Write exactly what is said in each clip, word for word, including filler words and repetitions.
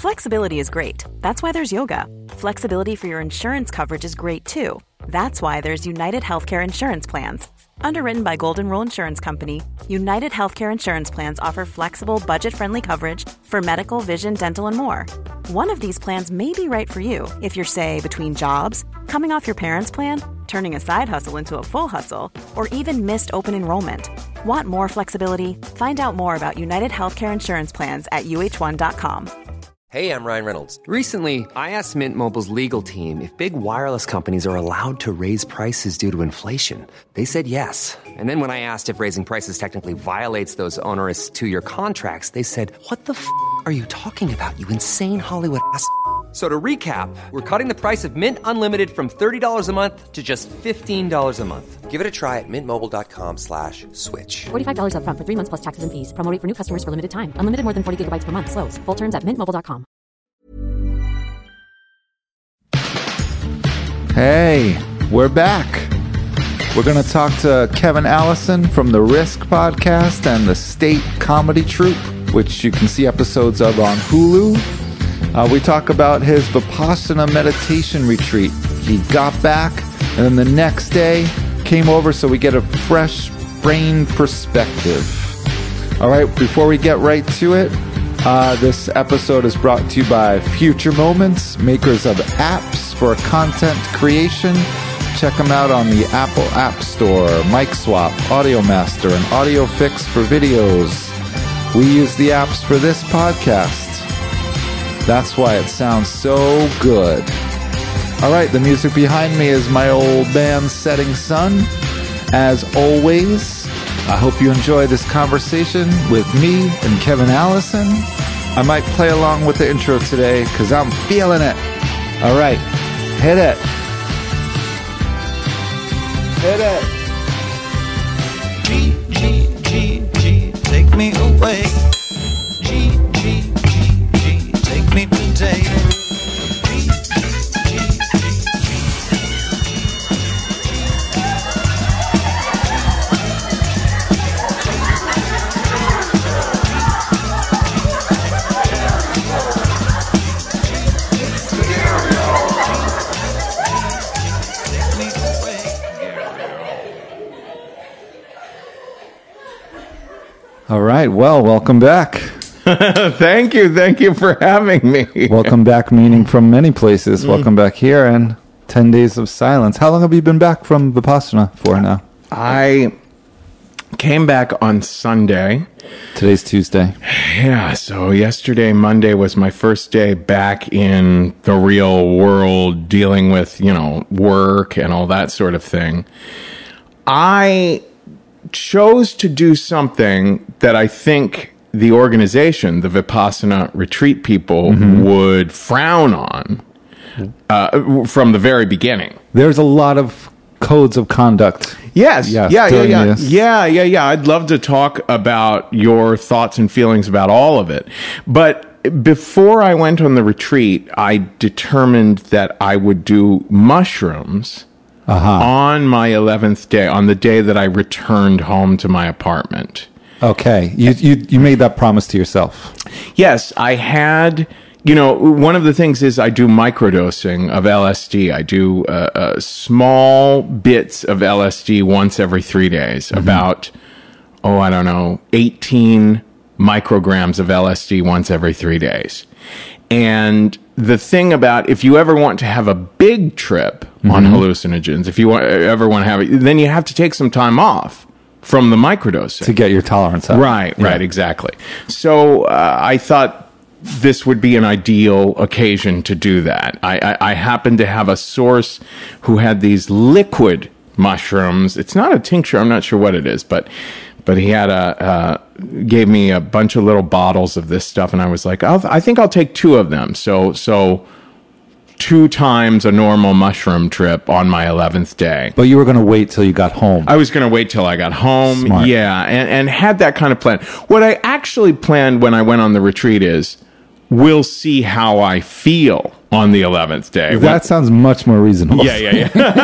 Flexibility is great. That's why there's yoga. Flexibility for your insurance coverage is great too. That's why there's United Healthcare Insurance Plans. Underwritten by Golden Rule Insurance Company, United Healthcare Insurance Plans offer flexible, budget-friendly coverage for medical, vision, dental, and more. One of these plans may be right for you if you're, say, between jobs, coming off your parents' plan, turning a side hustle into a full hustle, or even missed open enrollment. Want more flexibility? Find out more about United Healthcare Insurance Plans at U H one dot com. Hey, I'm Ryan Reynolds. Recently, I asked Mint Mobile's legal team if big wireless companies are allowed to raise prices due to inflation. They said yes. And then when I asked if raising prices technically violates those onerous two-year contracts, they said, what the f*** are you talking about, you insane Hollywood ass f- So to recap, we're cutting the price of Mint Unlimited from thirty dollars a month to just fifteen dollars a month. Give it a try at mintmobile.com slash switch. forty-five dollars up front for three months plus taxes and fees. Promo rate for new customers for limited time. Unlimited more than forty gigabytes per month. Slows full terms at mint mobile dot com. Hey, we're back. We're going to talk to Kevin Allison from the Risk podcast and the State Comedy Troupe, which you can see episodes of on Hulu. Uh, we talk about his Vipassana meditation retreat. He got back, and then the next day came over so we get a fresh brain perspective. All right, before we get right to it, uh, this episode is brought to you by Future Moments, makers of apps for content creation. Check them out on the Apple App Store, MicSwap, AudioMaster, and AudioFix for videos. We use the apps for this podcast. That's why it sounds so good. All right, the music behind me is my old band Setting Sun. As always, I hope you enjoy this conversation with me and Kevin Allison. I might play along with the intro today because I'm feeling it. All right, hit it. Hit it. G, G, G, G, take me away. G, G, G, G, take me today. G, G, G, G, take me away. All right, well, welcome back. Thank you. Thank you for having me. Welcome back, meaning from many places. Mm. Welcome back here and ten days of silence. How long have you been back from Vipassana for now? I came back on Sunday. Today's Tuesday. Yeah, so yesterday, Monday, was my first day back in the real world, dealing with, you know, work and all that sort of thing. I chose to do something that I think the organization, the Vipassana retreat people, mm-hmm. would frown on uh, from the very beginning. There's a lot of codes of conduct. Yes. yes yeah, yeah, yeah. This. Yeah, yeah, yeah. I'd love to talk about your thoughts and feelings about all of it. But before I went on the retreat, I determined that I would do mushrooms uh-huh. on my eleventh day, on the day that I returned home to my apartment. Okay. You, you, you made that promise to yourself. Yes, I had... You know, one of the things is I do microdosing of L S D. I do uh, uh, small bits of L S D once every three days, mm-hmm. about, oh, I don't know, eighteen micrograms of L S D once every three days. And the thing about, if you ever want to have a big trip mm-hmm. on hallucinogens, if you want, ever want to have it, then you have to take some time off from the microdosing. To get your tolerance up. Right, yeah. right, exactly. So uh, I thought, this would be an ideal occasion to do that. I, I, I happen to have a source who had these liquid mushrooms. It's not a tincture. I'm not sure what it is, but but he had a uh, gave me a bunch of little bottles of this stuff, and I was like, I'll, I think I'll take two of them. So so two times a normal mushroom trip on my eleventh day. But you were going to wait till you got home. I was going to wait till I got home. Smart. Yeah, and, and had that kind of plan. What I actually planned when I went on the retreat is, we'll see how I feel on the eleventh day. That when, sounds much more reasonable. Yeah, yeah, yeah.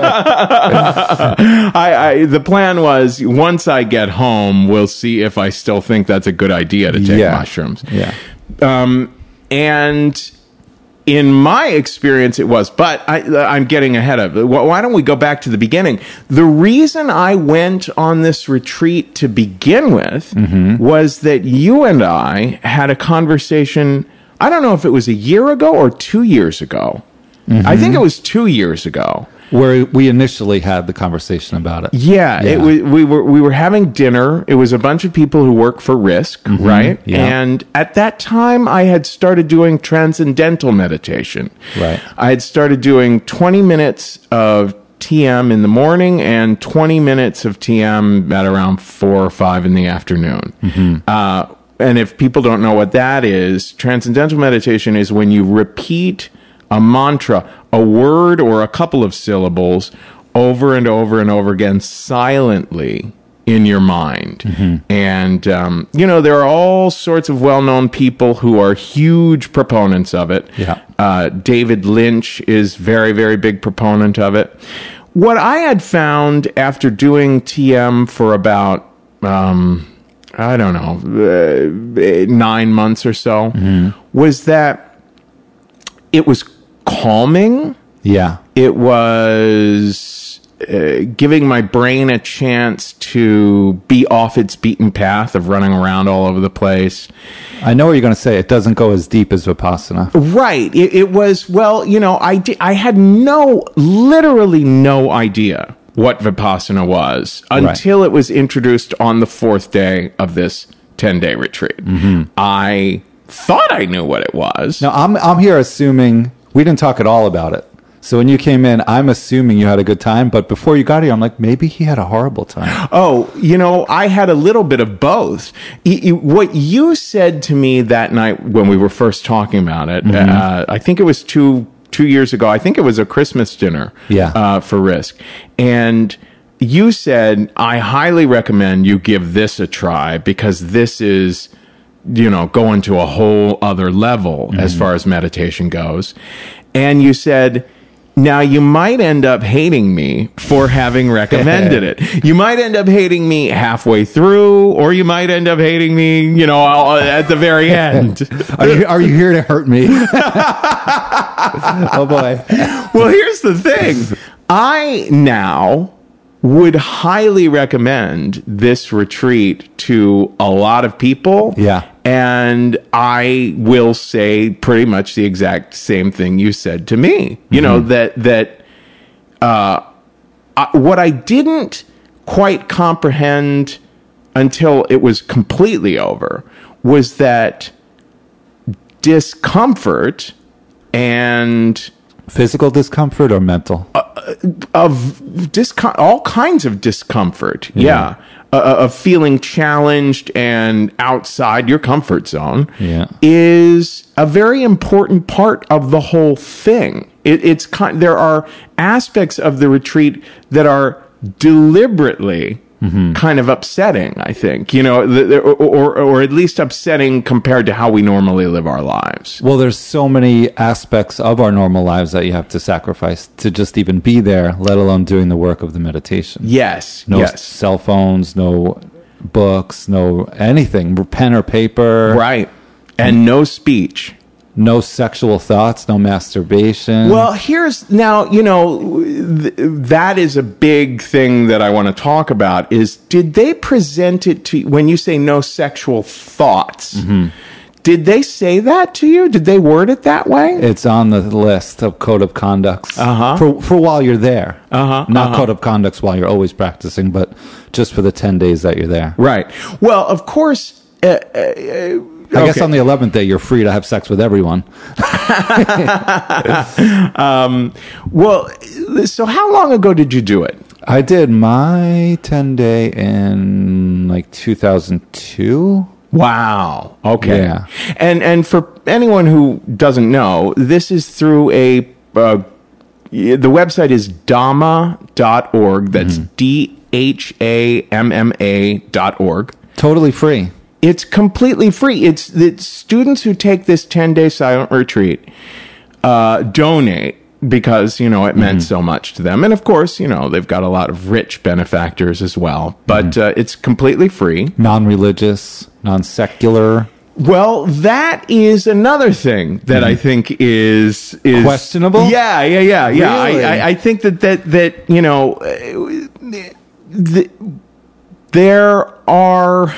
I, I, the plan was, once I get home, we'll see if I still think that's a good idea to take yeah. mushrooms. Yeah. Um, and in my experience, it was. But I, I'm getting ahead of it. Why don't we go back to the beginning? The reason I went on this retreat to begin with mm-hmm. was that you and I had a conversation. I don't know if it was a year ago or two years ago. Mm-hmm. I think it was two years ago. Where we initially had the conversation about it. Yeah, yeah. It was, we were we were having dinner. It was a bunch of people who work for Risk, mm-hmm. right? Yeah. And at that time, I had started doing transcendental meditation. Right. I had started doing twenty minutes of T M in the morning and twenty minutes of T M at around four or five in the afternoon. Mm-hmm. Uh, and if people don't know what that is, transcendental meditation is when you repeat a mantra, a word or a couple of syllables over and over and over again silently in your mind. Mm-hmm. And, um, you know, there are all sorts of well-known people who are huge proponents of it. Yeah. Uh, David Lynch is very, very big proponent of it. What I had found after doing T M for about, um, I don't know, uh, nine months or so, mm-hmm. was that it was calming. Yeah. It was uh, giving my brain a chance to be off its beaten path of running around all over the place. I know what you're going to say. It doesn't go as deep as Vipassana. Right. It, it was, well, you know, I, di- I had no, literally no idea what Vipassana was until right. it was introduced on the fourth day of this ten-day retreat. Mm-hmm. I thought I knew what it was. Now, I'm I'm here assuming we didn't talk at all about it. So when you came in, I'm assuming you had a good time. But before you got here, I'm like, maybe he had a horrible time. Oh, you know, I had a little bit of both. Y- y- what you said to me that night when we were first talking about it, mm-hmm. uh, I think it was two two years ago. I think it was a Christmas dinner yeah. uh, for Risk. And you said, I highly recommend you give this a try because this is, you know, going to a whole other level mm-hmm. as far as meditation goes. And you said, now you might end up hating me for having recommended it. You might end up hating me halfway through, or you might end up hating me, you know, at the very end. Are you, are you here to hurt me? Oh boy. Well, here's the thing. I now would highly recommend this retreat to a lot of people. Yeah. And I will say pretty much the exact same thing you said to me. You mm-hmm. know, that, that, uh, I, what I didn't quite comprehend until it was completely over was that discomfort and physical discomfort or mental uh, of discom- all kinds of discomfort. Yeah. yeah. Uh, of feeling challenged and outside your comfort zone yeah. is a very important part of the whole thing. It, it's kind, there are aspects of the retreat that are deliberately mm-hmm. kind of upsetting, I think, you know, the, the, or, or or at least upsetting compared to how we normally live our lives. Well, there's so many aspects of our normal lives that you have to sacrifice to just even be there, let alone doing the work of the meditation. Yes. No yes. cell phones, no books, no anything, pen or paper. Right. And no speech. No sexual thoughts, no masturbation. Well, here's now, you know, th- that is a big thing that I want to talk about is, did they present it to you when you say no sexual thoughts? Mm-hmm. Did they say that to you? Did they word it that way? It's on the list of code of conducts uh-huh. for for while you're there. Uh-huh. Not uh-huh. code of conducts while you're always practicing, but just for the ten days that you're there. Right. Well, of course, uh, uh, I okay. guess on the eleventh day, you're free to have sex with everyone. um, well, so how long ago did you do it? I did my ten-day in like two thousand two. Wow. Okay. Yeah. And and for anyone who doesn't know, this is through a, uh, the website is dhamma dot org. That's mm-hmm. D H A M M A dot org. Totally free. It's completely free. It's the students who take this ten-day silent retreat uh, donate because, you know, it meant mm-hmm. so much to them. And, of course, you know, they've got a lot of rich benefactors as well. But mm-hmm. uh, it's completely free. Non-religious, non-secular. Well, that is another thing that I think is is Questionable? Yeah, yeah, yeah, yeah. Really? I, I, I think that that that you know, uh, the, there are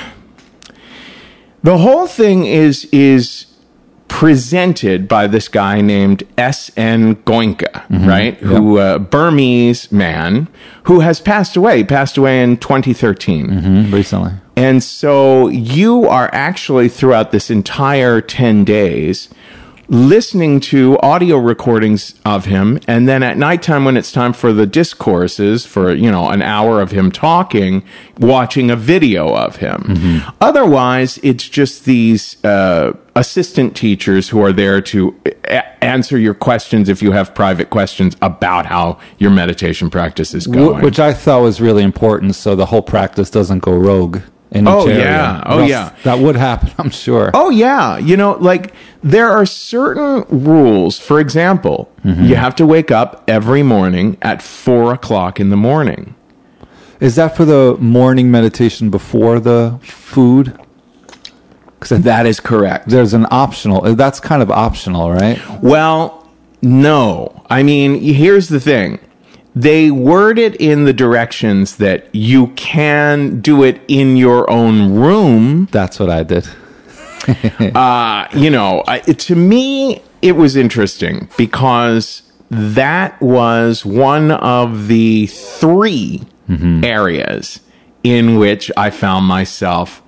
the whole thing is is presented by this guy named S N Goenka, Mm-hmm. right? Who uh, Burmese man who has passed away. He passed away in twenty thirteen. Mm, recently. And so you are actually throughout this entire ten days listening to audio recordings of him. And then at nighttime, when it's time for the discourses for, you know, an hour of him talking, watching a video of him. Mm-hmm. Otherwise, it's just these uh, assistant teachers who are there to a- answer your questions if you have private questions about how your meditation practice is going. Wh- Which I thought was really important so the whole practice doesn't go rogue in each Oh, area. yeah. Oh, Or else yeah. That would happen, I'm sure. Oh, yeah. You know, like there are certain rules. For example, you have to wake up every morning at four o'clock in the morning. Is that for the morning meditation before the food? Because That is correct. there's an optional. That's kind of optional, right? Well, no. I mean, here's the thing. They word it in the directions that you can do it in your own room. That's what I did. Uh, you know, I, to me, it was interesting because that was one of the three areas in which I found myself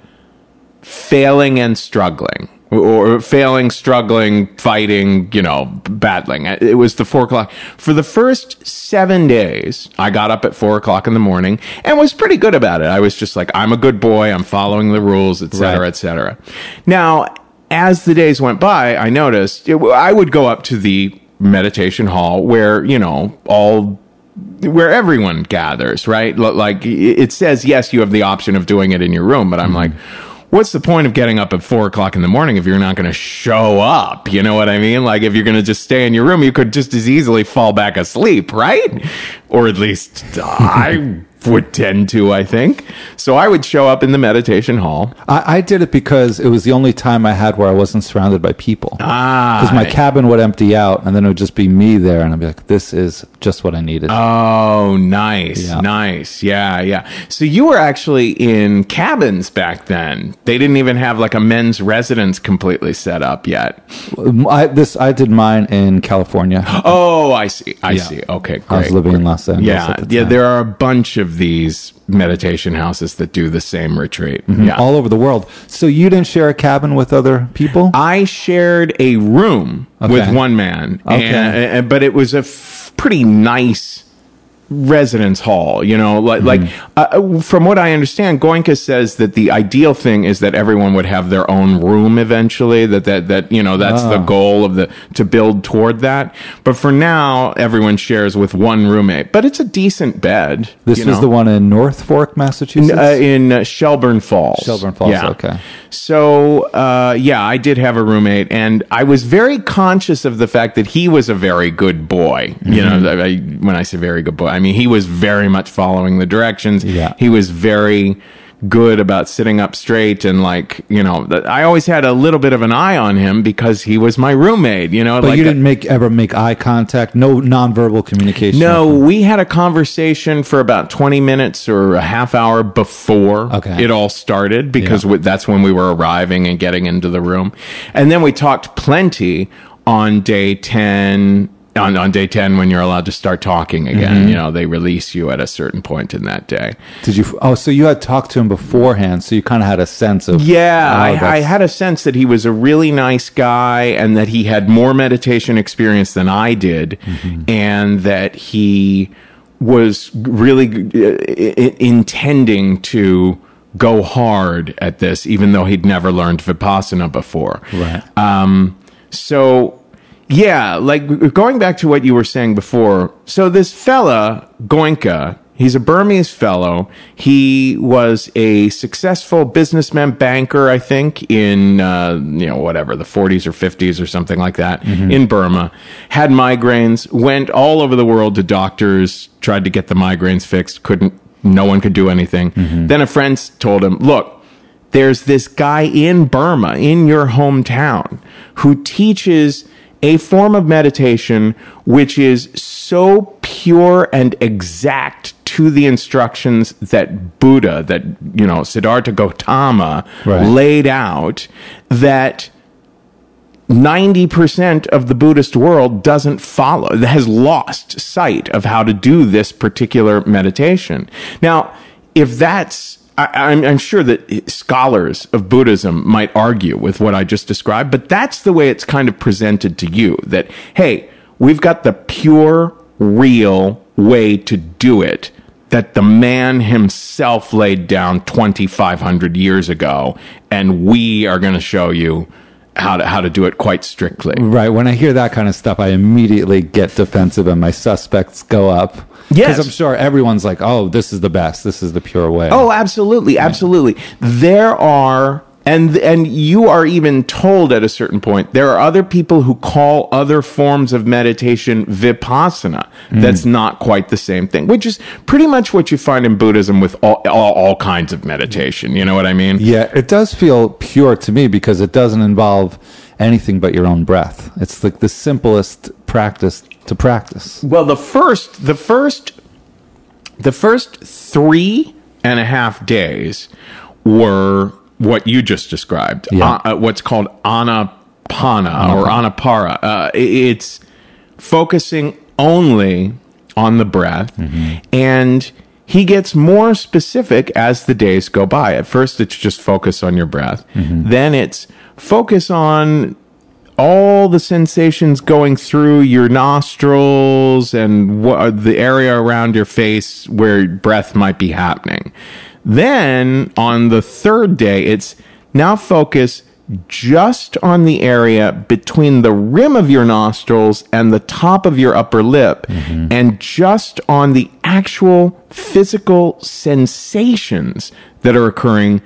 failing and struggling. Or failing, struggling, fighting, you know, battling. It was the four o'clock. For the first seven days, I got up at four o'clock in the morning and was pretty good about it. I was just like, I'm a good boy. I'm following the rules, et cetera, Right. et cetera. Now, as the days went by, I noticed it, I would go up to the meditation hall where, you know, all where everyone gathers, right? L- Like it says, yes, you have the option of doing it in your room, but I'm like, what's the point of getting up at four o'clock in the morning if you're not going to show up? You know what I mean? Like if you're going to just stay in your room, you could just as easily fall back asleep, right? Or at least I would tend to, I think. So I would show up in the meditation hall. I, I did it because it was the only time I had where I wasn't surrounded by people. Ah. Because my cabin would empty out, and then it would just be me there, and I'd be like, this is just what I needed. Oh, nice, Yeah. nice. Yeah, yeah. So you were actually in cabins back then. They didn't even have like a men's residence completely set up yet. I, this, I did mine in California. Oh, I see. I Yeah. see. Okay, great. I was living in Los Angeles Yeah, at the yeah. time. There are a bunch of these meditation houses that do the same retreat. Yeah. All over the world. So you didn't share a cabin with other people? I shared a room Okay. with one man, Okay. and, and- but it was a f- pretty nice residence hall, you know, like, like uh, from what I understand, Goenka says that the ideal thing is that everyone would have their own room eventually, that, that, that, you know, that's the goal of the, to build toward that. But for now, everyone shares with one roommate, but it's a decent bed. This you was know? the one in North Fork, Massachusetts? Uh, in uh, Shelburne Falls. Shelburne Falls, Yeah. okay. So, uh, yeah, I did have a roommate, and I was very conscious of the fact that he was a very good boy. You Mm-hmm. know, I, when I say very good boy, I mean, he was very much following the directions. Yeah. He was very good about sitting up straight, and like, you know, th- I always had a little bit of an eye on him because he was my roommate, you know. But like you didn't make ever make eye contact? No nonverbal communication? No, we had a conversation for about twenty minutes or a half hour before Okay. it all started because Yeah. w- that's when we were arriving and getting into the room. And then we talked plenty on day ten. On, on day ten, when you're allowed to start talking again, Mm-hmm. you know, they release you at a certain point in that day. Did you? Oh, so you had talked to him beforehand, so you kind of had a sense of. Yeah, oh, I, I that's- had a sense that he was a really nice guy and that he had more meditation experience than I did, and that he was really uh, i- intending to go hard at this, even though he'd never learned Vipassana before. Right. Um, so, yeah, like going back to what you were saying before. So this fella, Goenka, he's a Burmese fellow. He was a successful businessman, banker, I think, in, uh, you know, whatever, the forties or fifties or something like that, in Burma. Had migraines, went all over the world to doctors, tried to get the migraines fixed, couldn't, no one could do anything. Then a friend told him, look, there's this guy in Burma, in your hometown, who teaches a form of meditation which is so pure and exact to the instructions that Buddha, that, you know, Siddhartha Gautama Right. laid out, that ninety percent of the Buddhist world doesn't follow, has lost sight of how to do this particular meditation. Now, if that's, I, I'm, I'm sure that scholars of Buddhism might argue with what I just described, but that's the way it's kind of presented to you, that, hey, we've got the pure, real way to do it that the man himself laid down twenty-five hundred years ago, and we are going to show you how to how to do it quite strictly. Right. When I hear that kind of stuff, I immediately get defensive and my suspects go up. Yes. Because I'm sure everyone's like, oh, this is the best. This is the pure way. Oh, absolutely, absolutely. There are, and and you are even told at a certain point, there are other people who call other forms of meditation vipassana. Mm. That's not quite the same thing, which is pretty much what you find in Buddhism with all, all, all kinds of meditation. You know what I mean? Yeah, it does feel pure to me because it doesn't involve anything but your own breath. It's like the simplest practice to practice. Well, the first, the first, the first three and a half days were what you just described. Yeah. Uh, what's called anapana or anapara. Uh, it's focusing only on the breath, Mm-hmm. and he gets more specific as the days go by. At first, it's just focus on your breath. Mm-hmm. Then it's focus on all the sensations going through your nostrils and what, the area around your face where breath might be happening. Then on the third day, it's now focus just on the area between the rim of your nostrils and the top of your upper lip, Mm-hmm. and just on the actual physical sensations that are occurring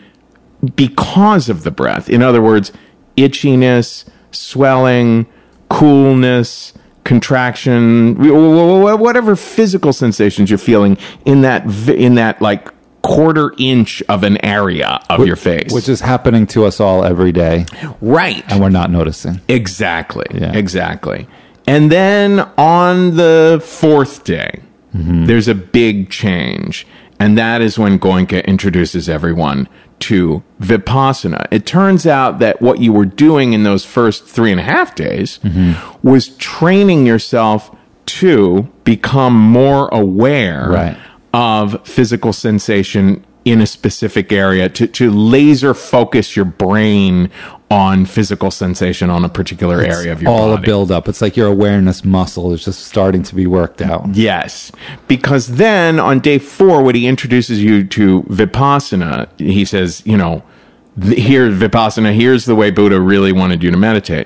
because of the breath. In other words, itchiness, swelling, coolness, contraction, whatever physical sensations you're feeling in that in that like quarter inch of an area of Which- your face. Which is happening to us all every day, right. and we're not noticing. Exactly. Yeah. Exactly. And then on the fourth day, Mm-hmm. there's a big change. And that is when Goenka introduces everyone to Vipassana. It turns out that what you were doing in those first three and a half days Mm-hmm. was training yourself to become more aware Right. of physical sensation in a specific area, to, to laser focus your brain on physical sensation on a particular area of your all body. a build up. It's like your awareness muscle is just starting to be worked out. Yes, because then on day four, when he introduces you to Vipassana, he says, you know, th- here, Vipassana, here's the way Buddha really wanted you to meditate,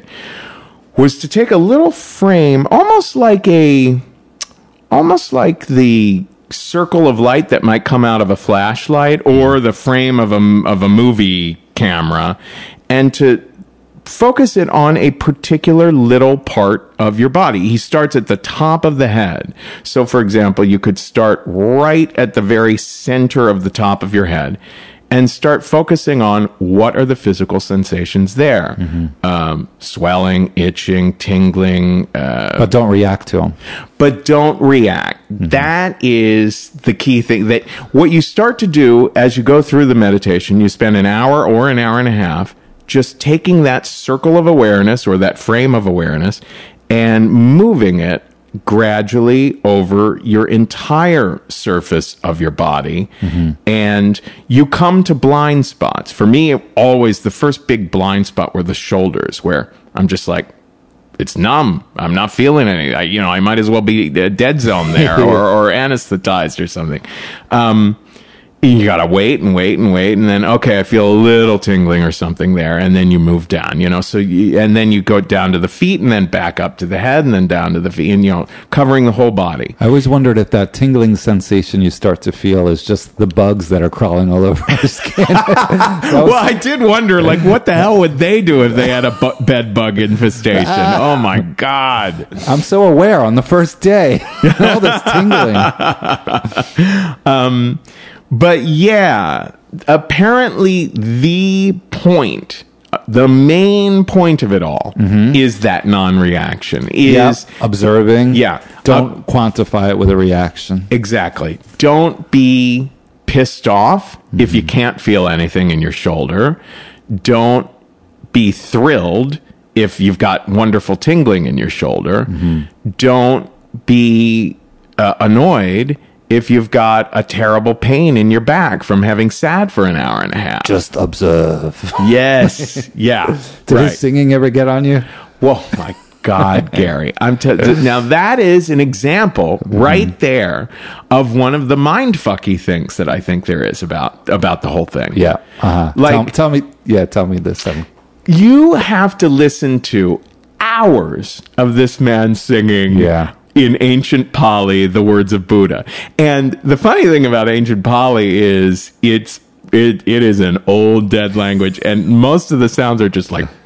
was to take a little frame, almost like a, almost like the circle of light that might come out of a flashlight or the frame of a, of a movie camera, and to focus it on a particular little part of your body. He starts at the top of the head. So, for example, you could start right at the very center of the top of your head and start focusing on what are the physical sensations there. Um, swelling, itching, tingling, uh, But don't react to them. but don't react. That is the key thing. That what you start to do as you go through the meditation, you spend an hour or an hour and a half just taking that circle of awareness or that frame of awareness and moving it gradually over your entire surface of your body. And you come to blind spots. For me, always the first big blind spot were the shoulders, where I'm just like, it's numb. I'm not feeling any. I, you know, I might as well be a dead zone there or, or anesthetized or something. Um, you gotta wait and wait and wait, and then okay, I feel a little tingling or something there, and then you move down. You know, so you, and then you go down to the feet, and then back up to the head, and then down to the feet, and you know, covering the whole body. I always wondered if that tingling sensation you start to feel is just the bugs that are crawling all over your skin. Well, I did wonder, like, what the hell would they do if they had a bu- bed bug infestation? Oh my god! I'm so aware on the first day. All this tingling. Um, but yeah, apparently the point, the main point of it all is that non-reaction. Is Yep. Observing. Yeah. Don't Uh, quantify it with a reaction. Exactly. Don't be pissed off if you can't feel anything in your shoulder. Don't be thrilled if you've got wonderful tingling in your shoulder. Don't be uh, annoyed if you've got a terrible pain in your back from having sat for an hour and a half. Just observe. Yes. Yeah. Did right. his singing ever get on you? Well, my God, Gary. I'm t- now that is an example right there of one of the mindfucky things that I think there is about about the whole thing. Yeah. Uh-huh. Like- tell, tell me. Yeah. Tell me this. Then. You have to listen to hours of this man singing Yeah. in ancient Pali the words of Buddha. And the funny thing about ancient Pali is it's it it is an old dead language, and most of the sounds are just like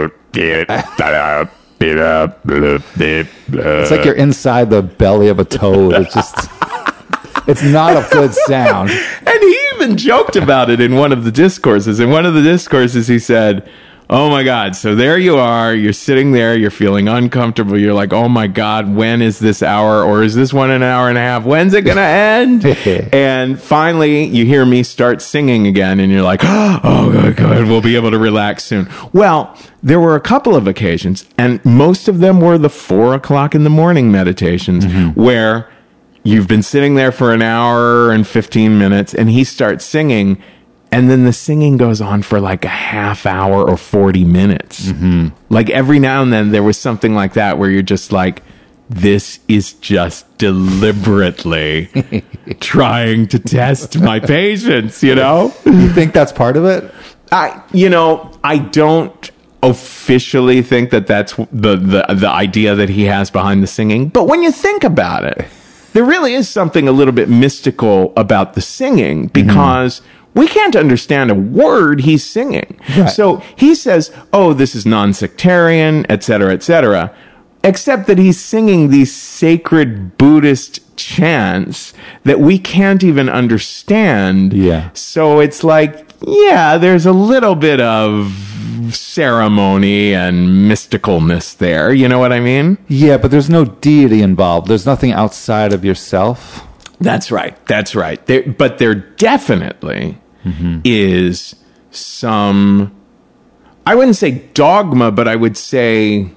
It's like you're inside the belly of a toad. It's just. It's not a good sound. And he even joked about it in one of the discourses. In one of the discourses, he said, oh my God, so there you are. You're sitting there. You're feeling uncomfortable. You're like, oh my God, when is this hour? Or is this one an hour and a half? When's it going to end? And finally, you hear me start singing again. And you're like, oh, good, good. We'll be able to relax soon. Well, there were a couple of occasions, and most of them were the four o'clock in the morning meditations where you've been sitting there for an hour and fifteen minutes, and he starts singing, and then the singing goes on for like a half hour or forty minutes. Mm-hmm. Like every now and then there was something like that where you're just like, this is just deliberately trying to test my patience, you know? You think that's part of it? I, you know, I don't officially think that that's the, the, the idea that he has behind the singing, but when you think about it, there really is something a little bit mystical about the singing because mm-hmm. we can't understand a word he's singing. Right. So he says, oh, this is non-sectarian, et cetera, et cetera, except that he's singing these sacred Buddhist chants that we can't even understand. Yeah. So it's like, yeah, there's a little bit of ceremony and mysticalness there. You know what I mean? Yeah, but there's no deity involved. There's nothing outside of yourself. That's right. That's right. There, but there definitely mm-hmm. is some, I wouldn't say dogma, but I would say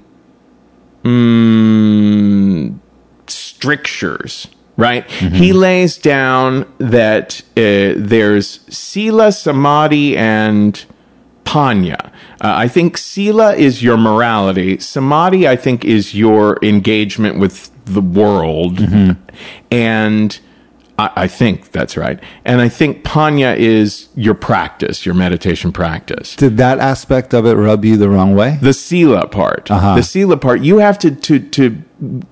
mm, strictures, right? Mm-hmm. He lays down that uh, there's sila, samadhi, and panya. Uh, I think sila is your morality. Samadhi, I think, is your engagement with the world. Mm-hmm. And I, I think that's right. And I think panya is your practice, your meditation practice. Did that aspect of it rub you the wrong way? The sila part. Uh-huh. The sila part, you have to, to, to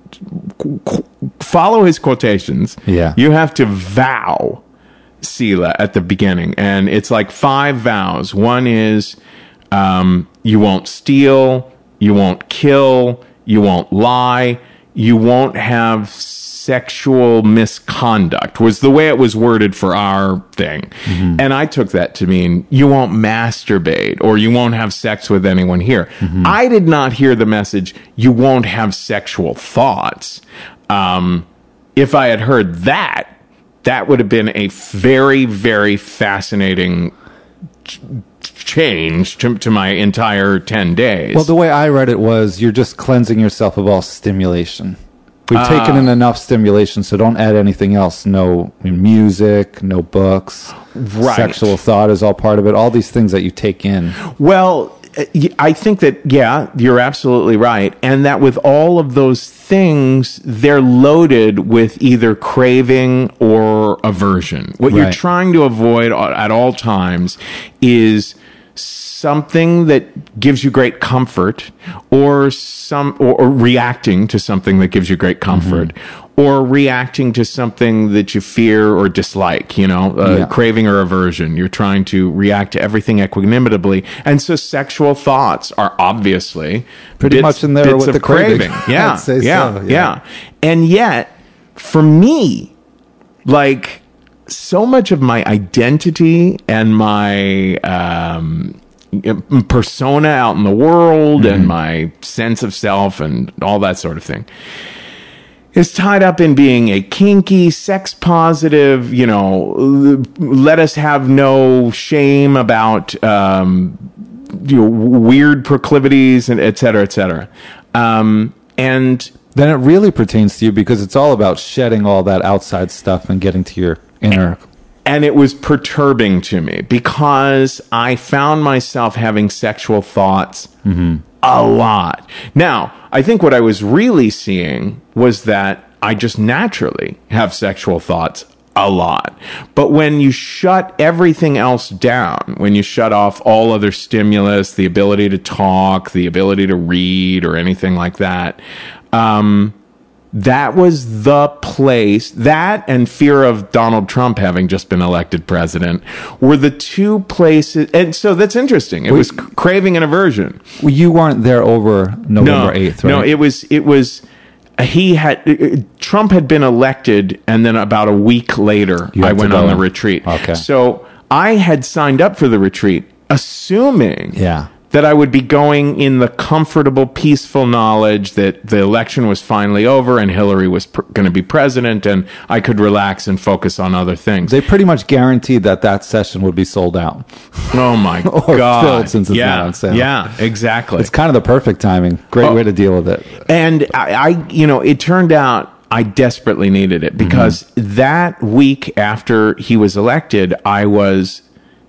follow his quotations. Yeah. You have to vow sila at the beginning. And it's like five vows. One is um, you won't steal, you won't kill, you won't lie, you won't have sexual misconduct, was the way it was worded for our thing. Mm-hmm. And I took that to mean you won't masturbate or you won't have sex with anyone here. Mm-hmm. I did not hear the message, you won't have sexual thoughts. Um, if I had heard that, that would have been a very, very fascinating ch- change to, to my entire ten days. Well, the way I read it was you're just cleansing yourself of all stimulation. We've uh, taken in enough stimulation, so don't add anything else. No music, no books. Right. Sexual thought is all part of it. All these things that you take in. Well, I think that, yeah, you're absolutely right. And that with all of those things, they're loaded with either craving or aversion. What right. you're trying to avoid at all times is something that gives you great comfort, or some or, or reacting to something that gives you great comfort, mm-hmm. or reacting to something that you fear or dislike, you know, uh, yeah. craving or aversion. You're trying to react to everything equanimously. And so sexual thoughts are obviously pretty bits, much in there bits with of the craving. craving. Yeah, I'd say yeah, so, yeah, yeah. And yet, for me, like, so much of my identity and my um, persona out in the world mm-hmm. and my sense of self and all that sort of thing is tied up in being a kinky, sex positive, you know, let us have no shame about, um, you know, weird proclivities and et cetera, et cetera. Um, and then it really pertains to you because it's all about shedding all that outside stuff and getting to your inner. And it was perturbing to me because I found myself having sexual thoughts mm-hmm. a lot. Now, I think what I was really seeing was that I just naturally have sexual thoughts a lot. But when you shut everything else down, when you shut off all other stimulus, the ability to talk, the ability to read or anything like that, um, that was the place, that and fear of Donald Trump having just been elected president were the two places. And so that's interesting. It was craving and aversion. Well, you weren't there over November eighth, right? No, it was, it was, he had, Trump had been elected and then about a week later, I went on the retreat. Okay. So I had signed up for the retreat assuming yeah. that I would be going in the comfortable, peaceful knowledge that the election was finally over and Hillary was pr- going to be president and I could relax and focus on other things. They pretty much guaranteed that that session would be sold out. Oh, my or God. Filled since it's yeah. not on sale. Yeah, exactly. It's kind of the perfect timing. Great oh. way to deal with it. And I, I, you know, it turned out I desperately needed it because mm-hmm. that week after he was elected, I was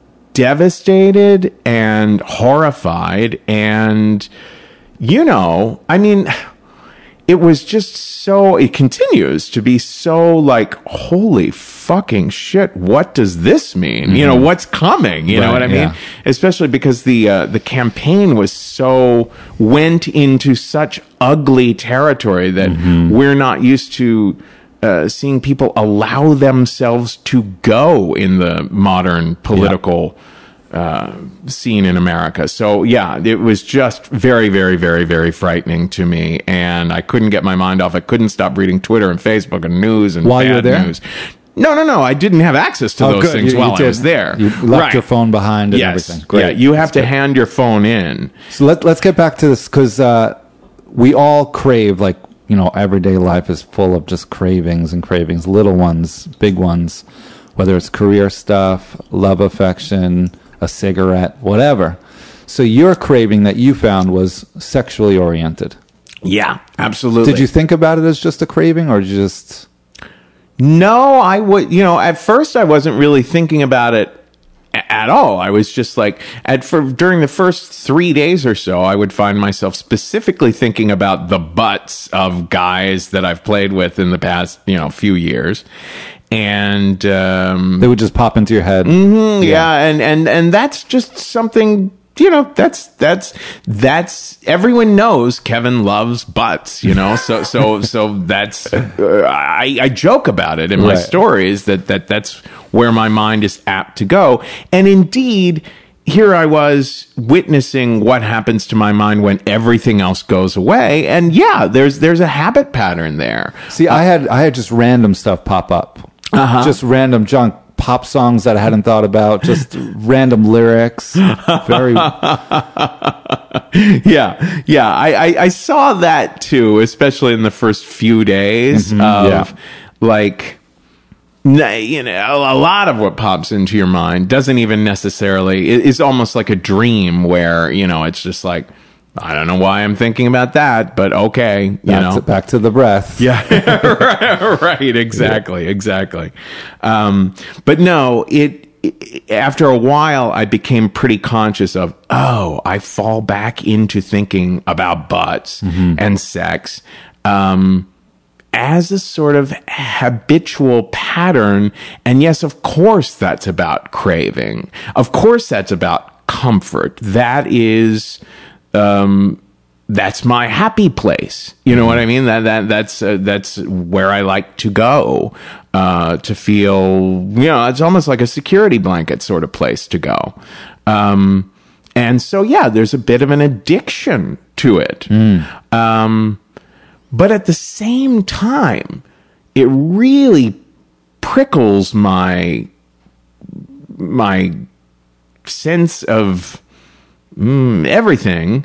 devastated and horrified and, you know, I mean, it was just so, it continues to be so like, holy fucking shit, what does this mean? Mm-hmm. You know, what's coming? You right, know what I mean? Yeah. Especially because the, uh, the campaign was so, went into such ugly territory that mm-hmm. we're not used to Uh, seeing people allow themselves to go in the modern political yeah. uh, scene in America. So, yeah, it was just very, very, very, very frightening to me. And I couldn't get my mind off. I couldn't stop reading Twitter and Facebook and news and while bad you were there? news. No, no, no. I didn't have access to oh, those good. things you, while you I was there. You left right. your phone behind and yes. everything. Great. Yeah, you have That's to good. hand your phone in. So let, let's get back to this because uh, we all crave, like, you know, everyday life is full of just cravings and cravings, little ones, big ones, whether it's career stuff, love affection, a cigarette, whatever. So your craving that you found was sexually oriented. Yeah, absolutely. Did you think about it as just a craving or just... No, I would, you know, at first I wasn't really thinking about it at all. I was just like, at for during the first three days or so, I would find myself specifically thinking about the butts of guys that I've played with in the past, you know, few years. And um, they would just pop into your head. Mm-hmm, yeah. yeah, and and and that's just something. You know, that's that's that's everyone knows Kevin loves butts. You know, so so so that's uh, I, I joke about it in my right. stories that that that's where my mind is apt to go. And indeed, here I was witnessing what happens to my mind when everything else goes away. And yeah, there's there's a habit pattern there. See, uh, I had I had just random stuff pop up, uh-huh. just random junk. Pop songs that I hadn't thought about, just random lyrics. Very, yeah, yeah. I, I, I saw that too, especially in the first few days mm-hmm, of yeah. like, you know, a lot of what pops into your mind doesn't even necessarily. It, it's almost like a dream where you know it's just like. I don't know why I'm thinking about that, but okay, you back know. To, back to the breath. Yeah, right, right, exactly, yeah. exactly. Um, but no, it, it, after a while, I became pretty conscious of, oh, I fall back into thinking about butts mm-hmm. and sex um, as a sort of habitual pattern. And yes, of course, that's about craving. Of course, that's about comfort. That is... Um, that's my happy place. You know what I mean? That that that's uh, that's where I like to go uh, to feel. You know, it's almost like a security blanket sort of place to go. Um, and so, yeah, there's a bit of an addiction to it. Mm. Um, but at the same time, it really prickles my my sense of mm, everything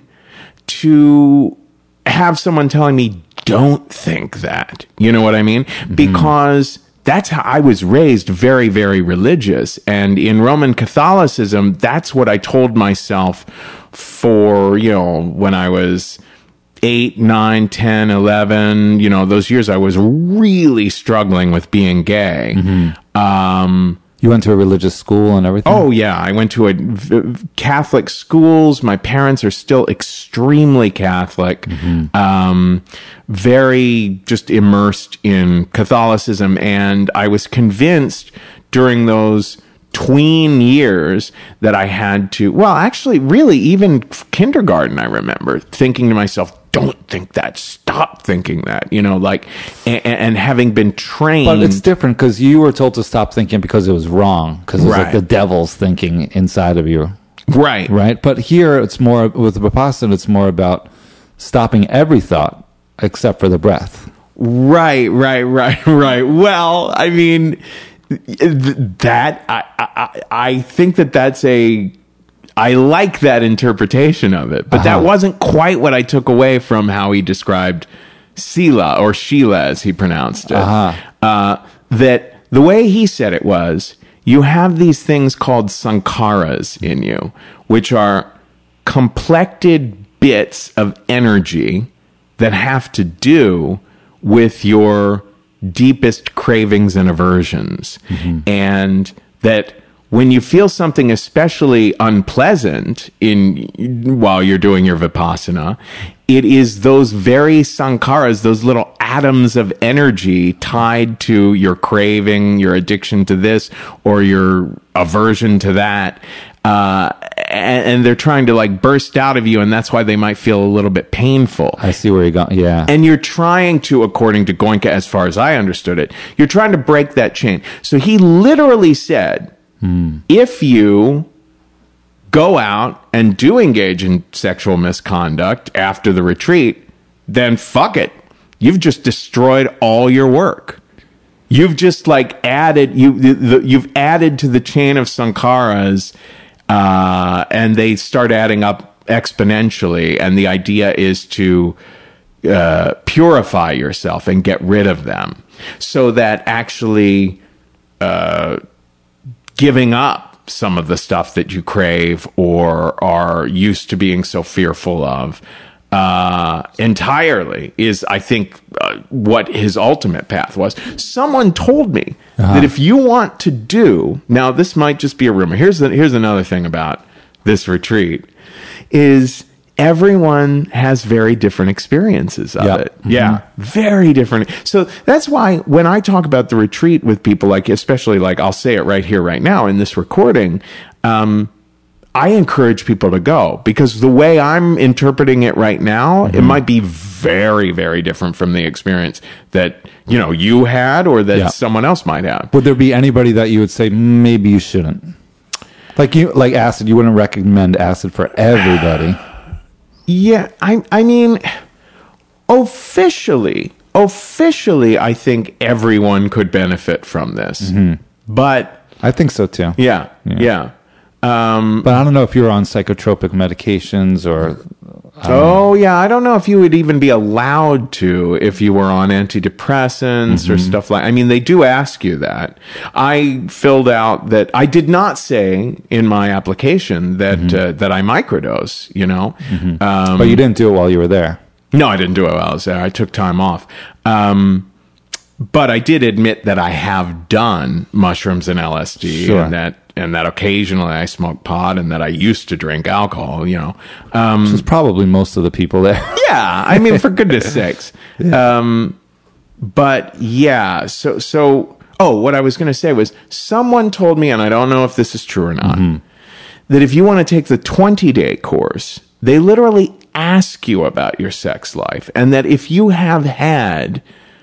to have someone telling me, don't think that. You know what I mean? Mm-hmm. Because that's how I was raised, very, very religious. And in Roman Catholicism, that's what I told myself for, you know, when I was eight, nine, ten, eleven, you know, those years I was really struggling with being gay. Mm-hmm. Um, you went to a religious school and everything? Oh, yeah. I went to a v- Catholic schools. My parents are still extremely Catholic. Mm-hmm. Um, very just immersed in Catholicism. And I was convinced during those tween years that I had to, well, actually, really, even kindergarten, I remember thinking to myself, don't think that, stop thinking that, you know, like, and, and having been trained. But it's different because you were told to stop thinking because it was wrong, because it was right. like the devil's thinking inside of you. Right. Right. But here it's more, with Vipassana, it's more about stopping every thought except for the breath. Right, right, right, right. Well, I mean, that, I, I, I think that that's a, I like that interpretation of it, but uh-huh. that wasn't quite what I took away from how he described Sila, or Sheila as he pronounced it. Uh-huh. Uh, that the way he said it was, you have these things called sankharas in you, which are complected bits of energy that have to do with your deepest cravings and aversions. Mm-hmm. And that when you feel something especially unpleasant in while you're doing your Vipassana, it is those very sankharas, those little atoms of energy tied to your craving, your addiction to this, or your aversion to that. Uh, and, and they're trying to like burst out of you, and that's why they might feel a little bit painful. I see where you're going. Yeah. And you're trying to, according to Goenka, as far as I understood it, you're trying to break that chain. So he literally said, Hmm. if you go out and do engage in sexual misconduct after the retreat, then fuck it. You've just destroyed all your work. You've just like added, you, the, you've added to the chain of sankharas, uh, and they start adding up exponentially. And the idea is to uh, purify yourself and get rid of them so that actually, uh, giving up some of the stuff that you crave or are used to being so fearful of uh, entirely is, I think, uh, what his ultimate path was. Someone told me uh-huh. that if you want to do, now this might just be a rumor. Here's the, here's another thing about this retreat is everyone has very different experiences of yep. it. Mm-hmm. Yeah, very different. So that's why when I talk about the retreat with people, like especially like I'll say it right here, right now in this recording, um, I encourage people to go because the way I'm interpreting it right now, mm-hmm. it might be very, very different from the experience that, you know, you had or that yeah. someone else might have. Would there be anybody that you would say, maybe you shouldn't? Like you, like acid, you wouldn't recommend acid for everybody. Yeah, I I mean, officially, officially, I think everyone could benefit from this. Mm-hmm. But I think so too. Yeah, yeah. yeah. Um, but I don't know if you're on psychotropic medications or. Oh, yeah. I don't know if you would even be allowed to if you were on antidepressants mm-hmm. or stuff like. I mean, they do ask you that. I filled out that I did not say in my application that mm-hmm. uh, that I microdose. You know, mm-hmm. um, but you didn't do it while you were there. No, I didn't do it while I was there. I took time off. Um, but I did admit that I have done mushrooms and L S D, sure. and that. And that occasionally I smoke pot, and that I used to drink alcohol, you know. Um, Which is probably most of the people there. Yeah, I mean, for goodness sakes. Yeah. Um, but yeah, so, so, oh, what I was going to say was someone told me, and I don't know if this is true or not, mm-hmm. that if you want to take the twenty-day course, they literally ask you about your sex life, and that if you have had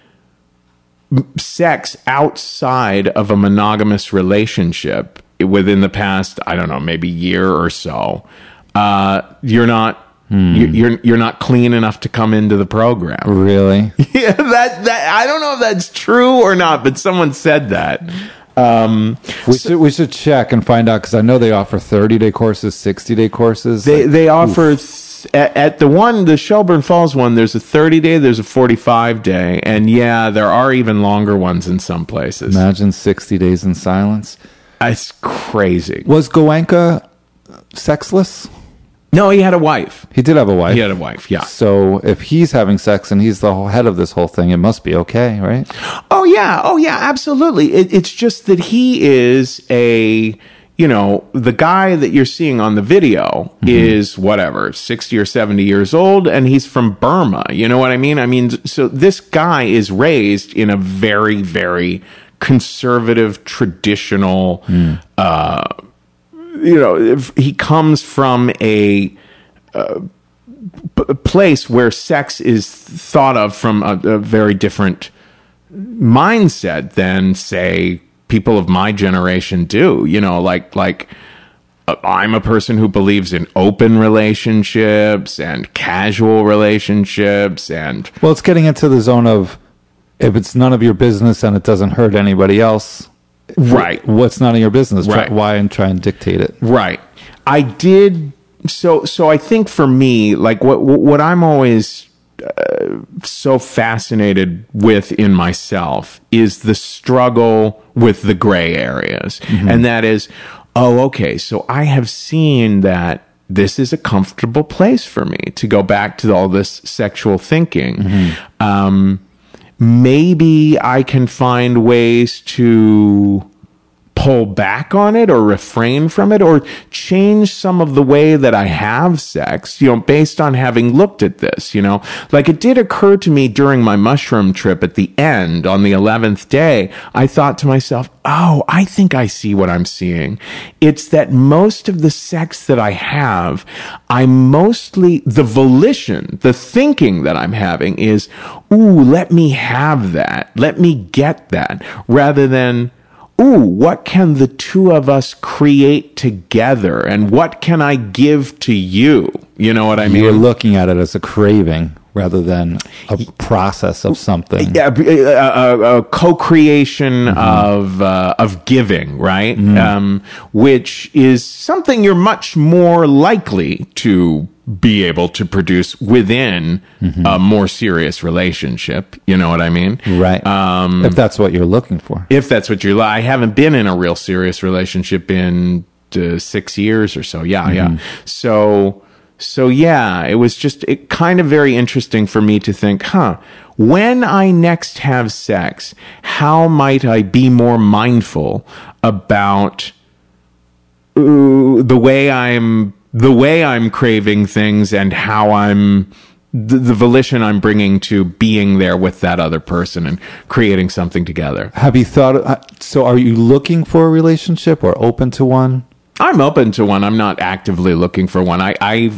sex outside of a monogamous relationship within the past, I don't know, maybe year or so, uh, you're not You, you're you're not clean enough to come into the program. Really? Yeah, that that I don't know if that's true or not, but someone said that. Um, We should we should check and find out, because I know they offer thirty day courses, sixty day courses. they Like, they offer th- at, at the one, the Shelburne Falls one. There's a thirty day, there's a forty-five day, and yeah, there are even longer ones in some places. imagine sixty days in silence. It's crazy. Was Goenka sexless? No, he had a wife. He did have a wife. He had a wife. Yeah. So if he's having sex and he's the whole head of this whole thing, it must be okay, right? Oh yeah, oh yeah, absolutely. It, it's just that he is a, you know, the guy that you're seeing on the video mm-hmm. is whatever, sixty or seventy years old, and he's from Burma. You know what I mean? I mean, so this guy is raised in a very, very conservative, traditional, mm. uh, you know, if he comes from a, uh, p- place where sex is thought of from a, a very different mindset than, say, people of my generation do. You know, like like uh, I'm a person who believes in open relationships and casual relationships, and Well, it's getting into the zone of, if it's none of your business and it doesn't hurt anybody else, right. what's none of your business? Right. Try, why and try and dictate it? Right. I did. So, so I think for me, like what, what I'm always uh, so fascinated with in myself is the struggle with the gray areas. Mm-hmm. And that is, oh, okay. So I have seen that this is a comfortable place for me to go back to all this sexual thinking. Mm-hmm. Um, maybe I can find ways to pull back on it or refrain from it or change some of the way that I have sex, you know, based on having looked at this, you know, like it did occur to me during my mushroom trip at the end on the eleventh day. I thought to myself, oh, I think I see what I'm seeing. It's that most of the sex that I have, I mostly, the volition, the thinking that I'm having is, ooh, let me have that. Let me get that, rather than, ooh, what can the two of us create together? And what can I give to you? You know what I mean? You're looking at it as a craving rather than a process of something. Yeah, a, a, a co-creation mm-hmm. of uh, of giving, right? Mm-hmm. Um, which is something you're much more likely to be able to produce within mm-hmm. a more serious relationship. You know what I mean? Right. Um, if that's what you're looking for. If that's what you're, I haven't been in a real serious relationship in uh, six years or so. Yeah, mm-hmm. yeah. So, so yeah, it was just it kind of very interesting for me to think, huh, when I next have sex, how might I be more mindful about uh, the way I'm the way I'm craving things and how I'm, the, the volition I'm bringing to being there with that other person and creating something together. Have you thought, so are you looking for a relationship or open to one? I'm open to one. I'm not actively looking for one. I, I've,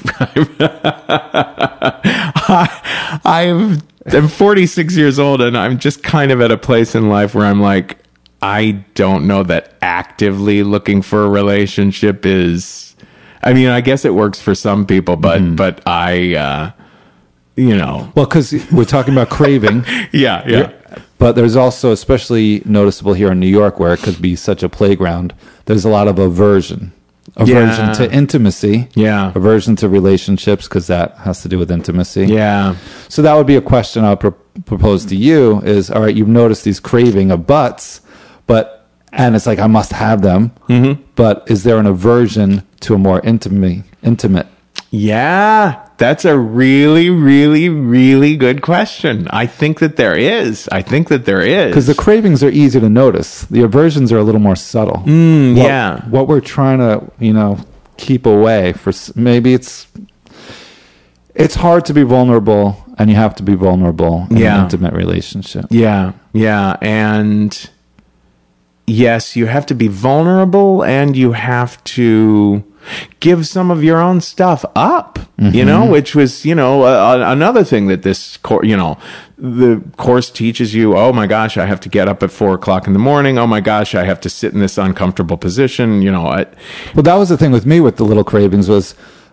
I've, I'm forty-six years old and I'm just kind of at a place in life where I'm like, I don't know that actively looking for a relationship is, I mean, I guess it works for some people, but mm-hmm. but I, uh, you know, well, because we're talking about craving, yeah, yeah. But there's also, especially noticeable here in New York, where it could be such a playground. There's a lot of aversion, aversion yeah. to intimacy, yeah, aversion to relationships, because that has to do with intimacy, yeah. So that would be a question I'll pro- propose to you: is all right, you've noticed these craving of butts, but. And it's like, I must have them. Mm-hmm. But is there an aversion to a more intimate, intimate? Yeah, that's a really, really, really good question. I think that there is. I think that there is. Because the cravings are easy to notice. The aversions are a little more subtle. Mm, what, yeah. What we're trying to, you know, keep away for, maybe it's, it's hard to be vulnerable, and you have to be vulnerable in yeah. an intimate relationship. Yeah, yeah. And yes, you have to be vulnerable, and you have to give some of your own stuff up, mm-hmm. you know, which was, you know, uh, another thing that this course, you know, the course teaches you, oh my gosh, I have to get up at four o'clock in the morning. Oh my gosh, I have to sit in this uncomfortable position, you know. I, well, that was the thing with me with the little cravings was,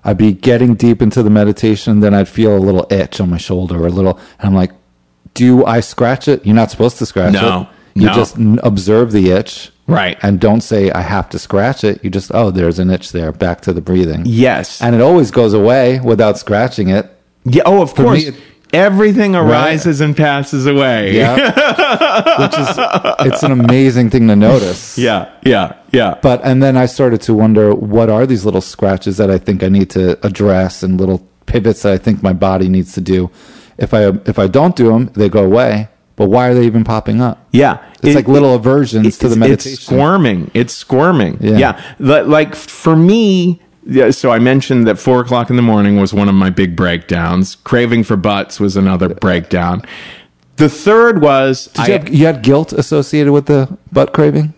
I'd be getting deep into the meditation, then I'd feel a little itch on my shoulder or a little, and I'm like, do I scratch it? You're not supposed to scratch No, it. You no. just n- observe the itch. Right. And don't say, I have to scratch it. You just, oh, there's an itch there. Back to the breathing. Yes. And it always goes away without scratching it. Yeah. Oh, of For course. me, it- Everything arises and passes away. Yeah. Which is, it's an amazing thing to notice. Yeah. Yeah. Yeah. But, and then I started to wonder, what are these little scratches that I think I need to address and little pivots that I think my body needs to do? If I, if I don't do them, they go away. But why are they even popping up? Yeah. It's It- like little it- aversions it's, to the meditation. It's squirming. It's squirming. Yeah. Yeah. Li- Like for me, yeah, so I mentioned that four o'clock in the morning was one of my big breakdowns. Craving for butts was another breakdown. The third was Did I, you, have, you had guilt associated with the butt craving?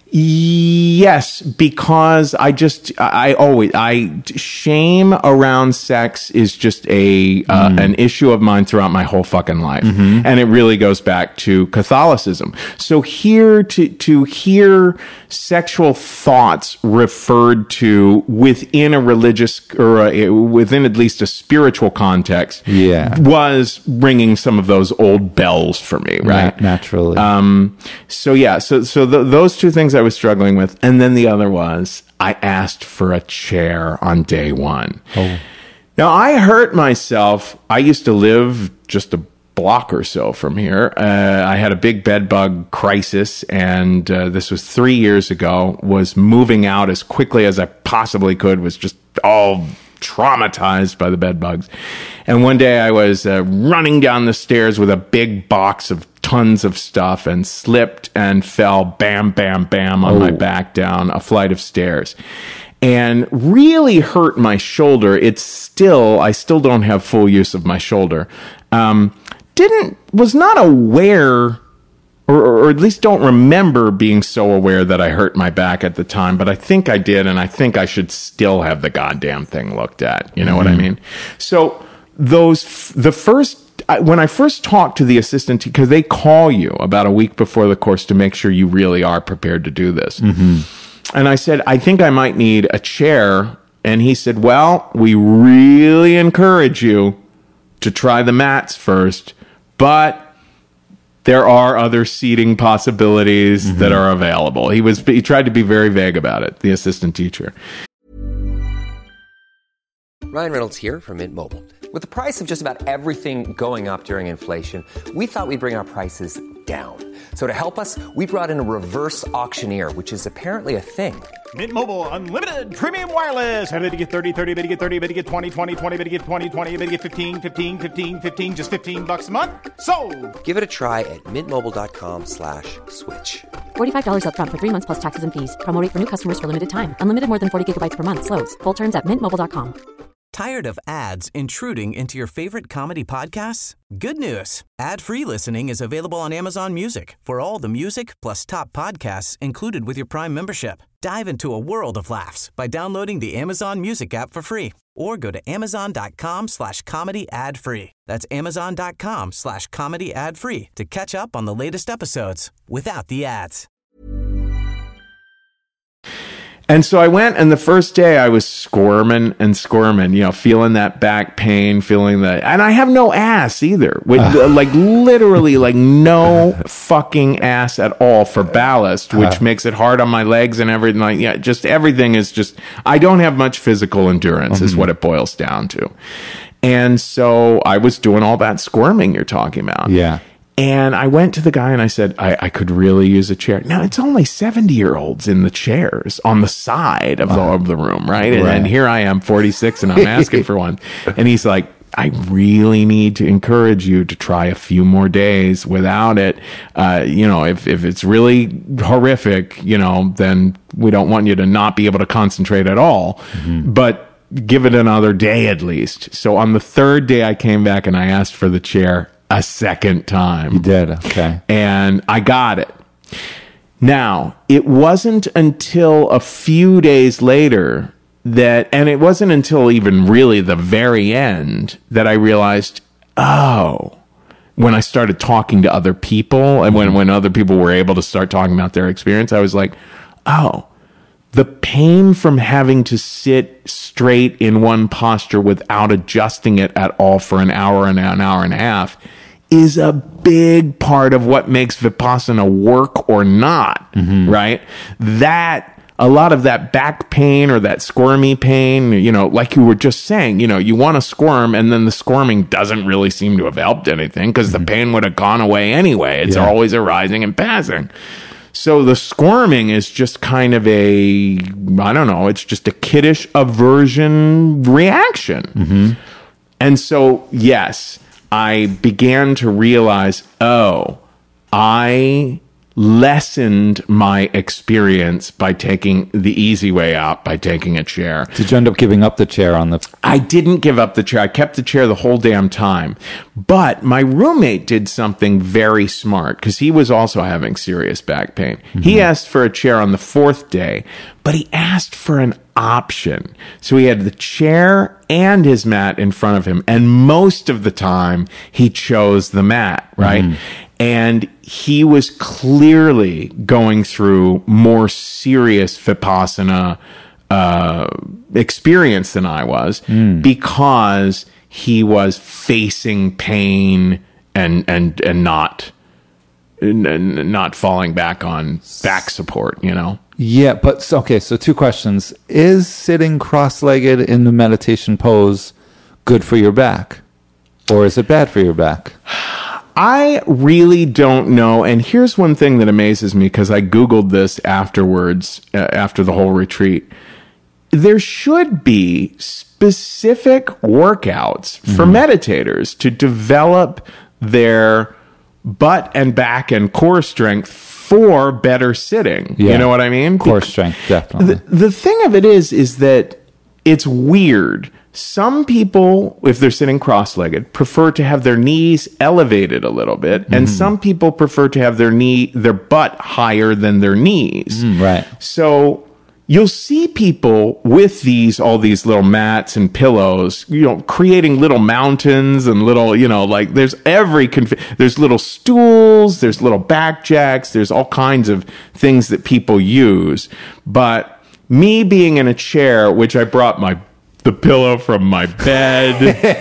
Yes, because I just I always I shame around sex is just a uh, Mm. an issue of mine throughout my whole fucking life, Mm-hmm. and it really goes back to Catholicism. So here to to hear sexual thoughts referred to within a religious or a, within at least a spiritual context, Yeah. was ringing some of those old bells for me, right? Nat- naturally. Um, so yeah, so so th- those two things I was struggling with, and then the other was I asked for a chair on day one. Oh. Now I hurt myself. I used to live just a block or so from here. Uh, I had a big bed bug crisis, and uh, this was three years ago. Was moving out as quickly as I possibly could. Was just all traumatized by the bed bugs. And one day I was uh, running down the stairs with a big box of tons of stuff and slipped and fell bam, bam, bam on my back down a flight of stairs and really hurt my shoulder. It's still, I still don't have full use of my shoulder. Um, didn't, was not aware Or, or at least don't remember being so aware that I hurt my back at the time, but I think I did, and I think I should still have the goddamn thing looked at. You know mm-hmm. what I mean? So those, the first, when I first talked to the assistant, because they call you about a week before the course to make sure you really are prepared to do this. Mm-hmm. And I said, I think I might need a chair. And he said, well, we really encourage you to try the mats first, but there are other seating possibilities mm-hmm. that are available. He was he tried to be very vague about it, the assistant teacher. Ryan Reynolds here from Mint Mobile. With the price of just about everything going up during inflation, we thought we'd bring our prices down. So to help us, we brought in a reverse auctioneer, which is apparently a thing. Mint Mobile Unlimited Premium Wireless. How to get thirty, thirty, how to get thirty, how to get twenty, twenty, twenty, how to get twenty, twenty, how to get fifteen, fifteen, fifteen, fifteen, just fifteen bucks a month? Sold! Give it a try at mintmobile.com slash switch. forty-five dollars up front for three months plus taxes and fees. Promo rate for new customers for limited time. Unlimited more than forty gigabytes per month. Slows full terms at mint mobile dot com. Tired of ads intruding into your favorite comedy podcasts? Good news. Ad-free listening is available on Amazon Music for all the music plus top podcasts included with your Prime membership. Dive into a world of laughs by downloading the Amazon Music app for free or go to amazon.com slash comedy ad free. That's amazon.com slash comedy ad free to catch up on the latest episodes without the ads. And so I went, and the first day I was squirming and squirming, you know, feeling that back pain, feeling that, and I have no ass either, with uh. like literally like no fucking ass at all for ballast, which uh. makes it hard on my legs and everything. Like, yeah, just everything is just, I don't have much physical endurance mm-hmm. is what it boils down to. And so I was doing all that squirming you're talking about. Yeah. And I went to the guy and I said, I, I could really use a chair. Now, it's only seventy-year-olds in the chairs on the side of the, of the room, right? And, Right. and here I am, forty-six, and I'm asking for one. And he's like, I really need to encourage you to try a few more days without it. Uh, you know, if, if it's really horrific, you know, then we don't want you to not be able to concentrate at all. Mm-hmm. But give it another day at least. So on the third day, I came back and I asked for the chair a second time. You did, okay. And I got it. Now, it wasn't until a few days later that, and it wasn't until even really the very end that I realized, oh, when I started talking to other people and when, when other people were able to start talking about their experience, I was like, oh, the pain from having to sit straight in one posture without adjusting it at all for an hour and an hour and a half is a big part of what makes Vipassana work or not, mm-hmm. right? That, a lot of that back pain or that squirmy pain, you know, like you were just saying, you know, you want to squirm and then the squirming doesn't really seem to have helped anything because mm-hmm. the pain would have gone away anyway. It's yeah. always arising and passing. So the squirming is just kind of a, I don't know, it's just a kiddish aversion reaction. Mm-hmm. And so, yes, I began to realize, oh, I lessened my experience by taking the easy way out, by taking a chair. Did you end up giving up the chair on the... I didn't give up the chair. I kept the chair the whole damn time. But my roommate did something very smart because he was also having serious back pain. Mm-hmm. He asked for a chair on the fourth day, but he asked for an option. So he had the chair and his mat in front of him. And most of the time, he chose the mat, right? Mm-hmm. And he was clearly going through more serious Vipassana uh, experience than I was mm. because he was facing pain and and and not and not falling back on back support, you know? Yeah, but okay, so two questions. Is sitting cross-legged in the meditation pose good for your back? Or is it bad for your back? I really don't know. And here's one thing that amazes me because I Googled this afterwards, uh, after the whole retreat. There should be specific workouts for mm-hmm. meditators to develop their butt and back and core strength for better sitting. Yeah. You know what I mean? Core Be- strength, definitely. The, the thing of it is, is that it's weird. Some people, if they're sitting cross-legged, prefer to have their knees elevated a little bit, mm-hmm. and some people prefer to have their knee, their butt higher than their knees. Mm, right. So you'll see people with these, all these little mats and pillows, you know, creating little mountains and little, you know, like there's every, conf- there's little stools, there's little back jacks, there's all kinds of things that people use. But me being in a chair, which I brought my the pillow from my bed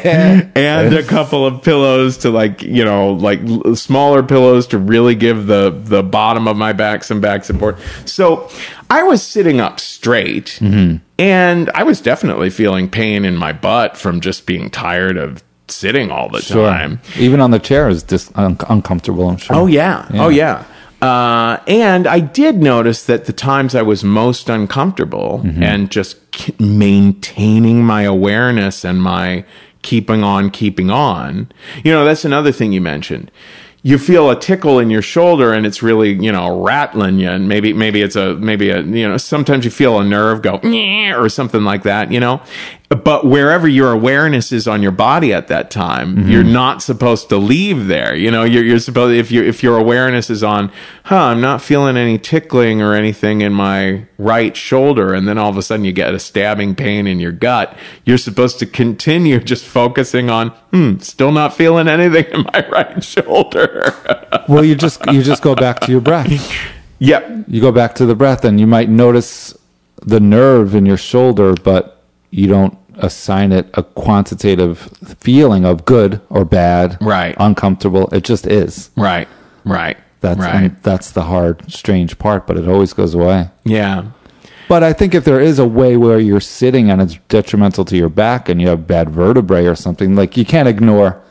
and a couple of pillows to like, you know, like l- smaller pillows to really give the, the bottom of my back some back support. So I was sitting up straight mm-hmm. and I was definitely feeling pain in my butt from just being tired of sitting all the sure. time. Even on the chair is just un- uncomfortable, I'm sure. Oh, yeah. yeah. Oh, yeah. Uh, and I did notice that the times I was most uncomfortable mm-hmm. and just k- maintaining my awareness and my keeping on, keeping on, you know, that's another thing you mentioned. You feel a tickle in your shoulder and it's really, you know, rattling you. And maybe, maybe it's a, maybe a, you know, sometimes you feel a nerve go, or something like that, you know, but wherever your awareness is on your body at that time, mm-hmm. you're not supposed to leave there. You know, you're, you're supposed, if you if your awareness is on, huh, I'm not feeling any tickling or anything in my right shoulder. And then all of a sudden you get a stabbing pain in your gut. You're supposed to continue just focusing on, hmm, still not feeling anything in my right shoulder. Well, you just, you just go back to your breath. Yep. You go back to the breath and you might notice the nerve in your shoulder, but you don't assign it a quantitative feeling of good or bad, right? Uncomfortable. It just is. Right. Right. That's right. And that's the hard, strange part, but it always goes away. Yeah. But I think if there is a way where you're sitting and it's detrimental to your back and you have bad vertebrae or something, like you can't ignore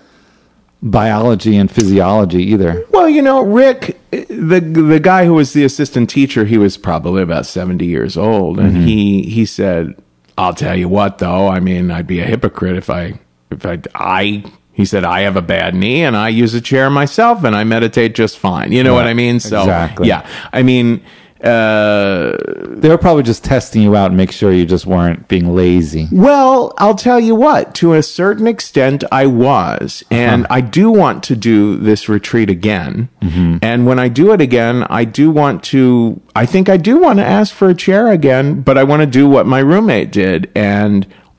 biology and physiology either. Well, you know, Rick, the the guy who was the assistant teacher, he was probably about seventy years old, and mm-hmm. he he said, I'll tell you what, though. I mean, I'd be a hypocrite if I, if I, I, he said, I have a bad knee and I use a chair myself and I meditate just fine. You know right. what I mean? So, exactly. yeah. I mean, uh, they were probably just testing you out and make sure you just weren't being lazy. Well, I'll tell you what, to a certain extent I was, and uh-huh. I do want to do this retreat again. Mm-hmm. And when I do it again, I do want to, I think I do want to ask for a chair again, but I want to do what my roommate did and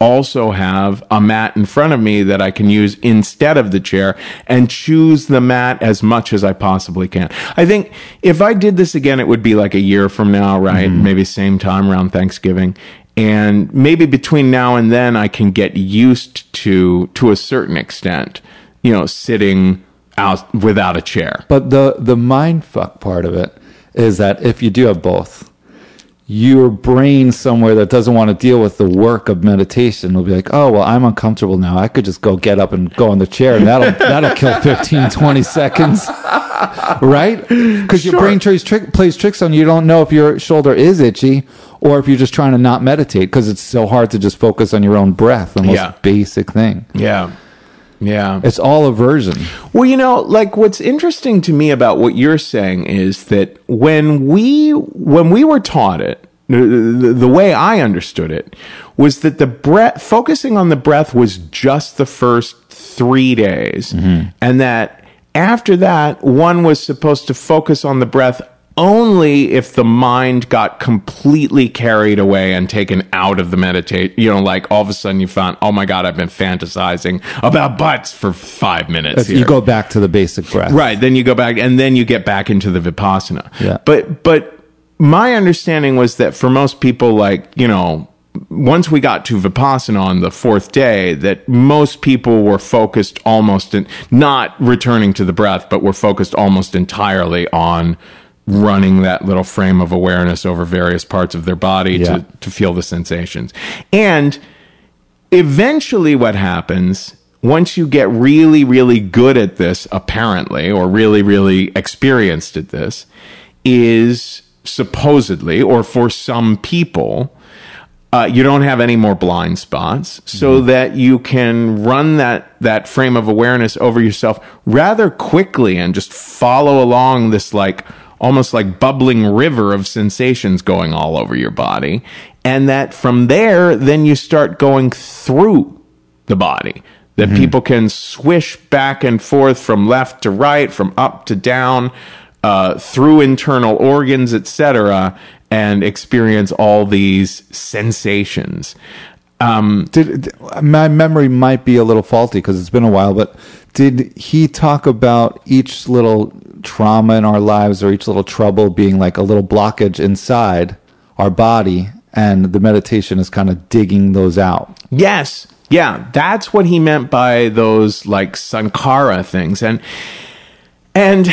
also have a mat in front of me that I can use instead of the chair and choose the mat as much as I possibly can. I think if I did this again, it would be like a year from now, right? Mm-hmm. Maybe same time around Thanksgiving. And maybe between now and then I can get used to, to a certain extent, you know, sitting out without a chair. But the, the mind fuck part of it is that if you do have both, your brain somewhere that doesn't want to deal with the work of meditation will be like, oh, well, I'm uncomfortable now. I could just go get up and go in the chair, and that'll that'll kill fifteen, twenty seconds. Right? Because sure. your brain plays, trick, plays tricks on you. You don't know if your shoulder is itchy or if you're just trying to not meditate because it's so hard to just focus on your own breath, the most yeah. basic thing. Yeah. Yeah. It's all aversion. Well, you know, like what's interesting to me about what you're saying is that when we when we were taught it, the, the, the way I understood it was that the breath, focusing on the breath was just the first three days. Mm-hmm. And that after that, one was supposed to focus on the breath only if the mind got completely carried away and taken out of the meditation. You know, like all of a sudden you found, oh my God, I've been fantasizing about butts for five minutes here. You go back to the basic breath. Right. Then you go back and then you get back into the Vipassana. Yeah. But, but my understanding was that for most people, like, you know, once we got to Vipassana on the fourth day, that most people were focused almost in, not returning to the breath, but were focused almost entirely on running that little frame of awareness over various parts of their body yeah. to, to feel the sensations. And eventually what happens, once you get really, really good at this, apparently, or really, really experienced at this, is supposedly, or for some people, uh, you don't have any more blind spots, so mm-hmm. that you can run that, that frame of awareness over yourself rather quickly and just follow along this, like, almost like bubbling river of sensations going all over your body. And that from there, then you start going through the body. That mm-hmm. people can swish back and forth from left to right, from up to down, uh, through internal organs, et cetera, and experience all these sensations. Um, did, did, my memory might be a little faulty because it's been a while, but did he talk about each little trauma in our lives or each little trouble being like a little blockage inside our body, and the meditation is kind of digging those out? Yes. Yeah. That's what he meant by those like sankhara things. And, and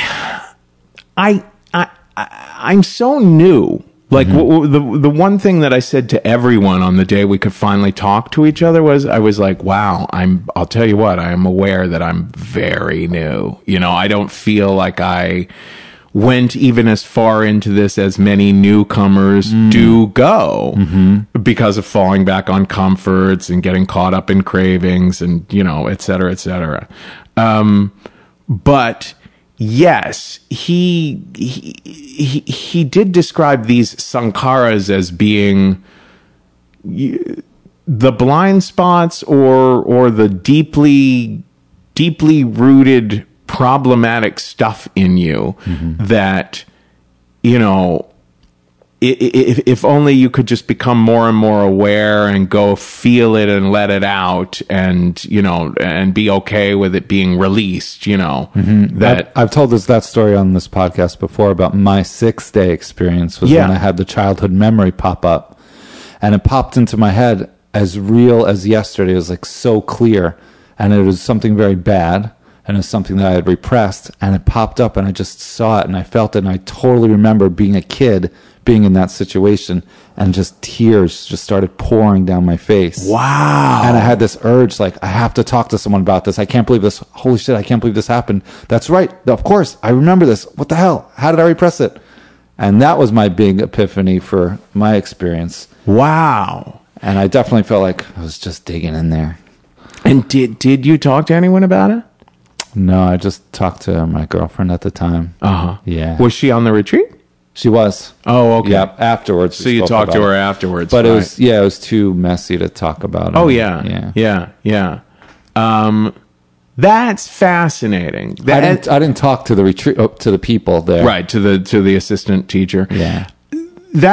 I, I, I I'm so new. Like mm-hmm. w- w- the the one thing that I said to everyone on the day we could finally talk to each other was, I was like, wow, I'm, I'll tell you what, I am aware that I'm very new. You know, I don't feel like I went even as far into this as many newcomers mm. do go mm-hmm. because of falling back on comforts and getting caught up in cravings and, you know, et cetera, et cetera. Um, but yes, he, he he he did describe these sankharas as being the blind spots or or the deeply deeply rooted problematic stuff in you mm-hmm. that, you know, if, if only you could just become more and more aware and go feel it and let it out and, you know, and be okay with it being released, you know, mm-hmm. that I've, I've told this, that story on this podcast before about my sixth day experience was yeah. when I had the childhood memory pop up, and it popped into my head as real as yesterday. It was like so clear, and it was something very bad. And it was something that I had repressed, and it popped up, and I just saw it, and I felt it, and I totally remember being a kid, being in that situation, and just tears just started pouring down my face. Wow. And I had this urge, like, I have to talk to someone about this. I can't believe this. Holy shit, I can't believe this happened. That's right. Of course, I remember this. What the hell? How did I repress it? And that was my big epiphany for my experience. Wow. And I definitely felt like I was just digging in there. And did did you talk to anyone about it? No, I just talked to my girlfriend at the time. Uh-huh. Yeah. Was she on the retreat? She was. Oh, okay. Yeah, afterwards. So you talked to her it. afterwards. But right. it was, yeah, it was too messy to talk about. Oh, yeah. Yeah. Yeah. Yeah. Um, that's fascinating. That, I didn't, I didn't talk to the retreat, oh, to the people there. Right. To the, to the assistant teacher. Yeah. That's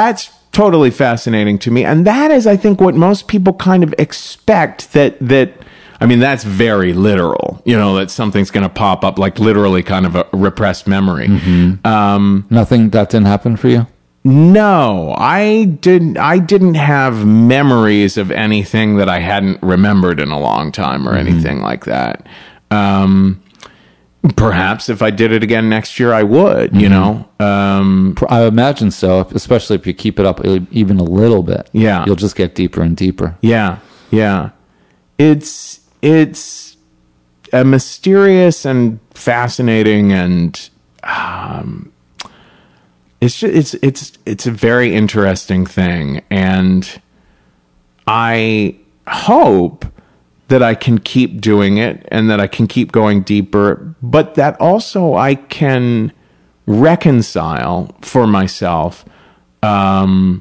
totally fascinating to me. And that is, I think, what most people kind of expect that, that, I mean, that's very literal, you know, that something's going to pop up, like literally kind of a repressed memory. Mm-hmm. Um, Nothing, that didn't happen for you? No, I didn't, I didn't have memories of anything that I hadn't remembered in a long time or mm-hmm. anything like that. Um, perhaps if I did it again next year, I would, you mm-hmm. know? Um, I imagine so, especially if you keep it up even a little bit. Yeah. You'll just get deeper and deeper. Yeah. Yeah. It's, it's a mysterious and fascinating and, um, it's just, it's, it's, it's a very interesting thing. And I hope that I can keep doing it and that I can keep going deeper, but that also I can reconcile for myself, um,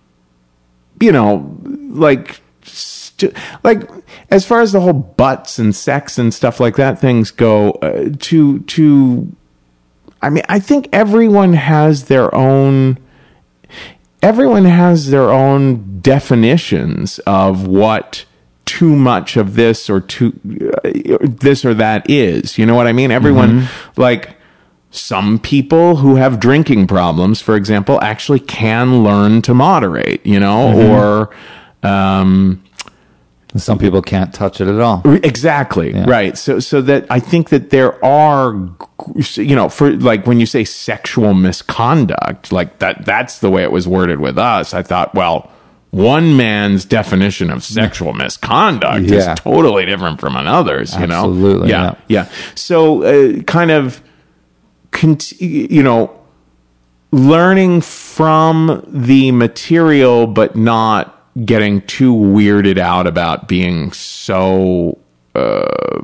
you know, like, st- like as far as the whole butts and sex and stuff like that things go, uh, to, to, I mean, I think everyone has their own, everyone has their own definitions of what too much of this or too, uh, this or that is. You know what I mean? Everyone, mm-hmm. like some people who have drinking problems, for example, actually can learn to moderate, you know, mm-hmm. or, um, some people can't touch it at all. Exactly. Yeah. Right. So, so that I think that there are, you know, for like when you say sexual misconduct, like that, that's the way it was worded with us. I thought, well, one man's definition of sexual misconduct yeah. is totally different from another's, you know? Absolutely. Yeah. Yeah. Yeah. So, uh, kind of, cont- you know, learning from the material, but not getting too weirded out about being so uh,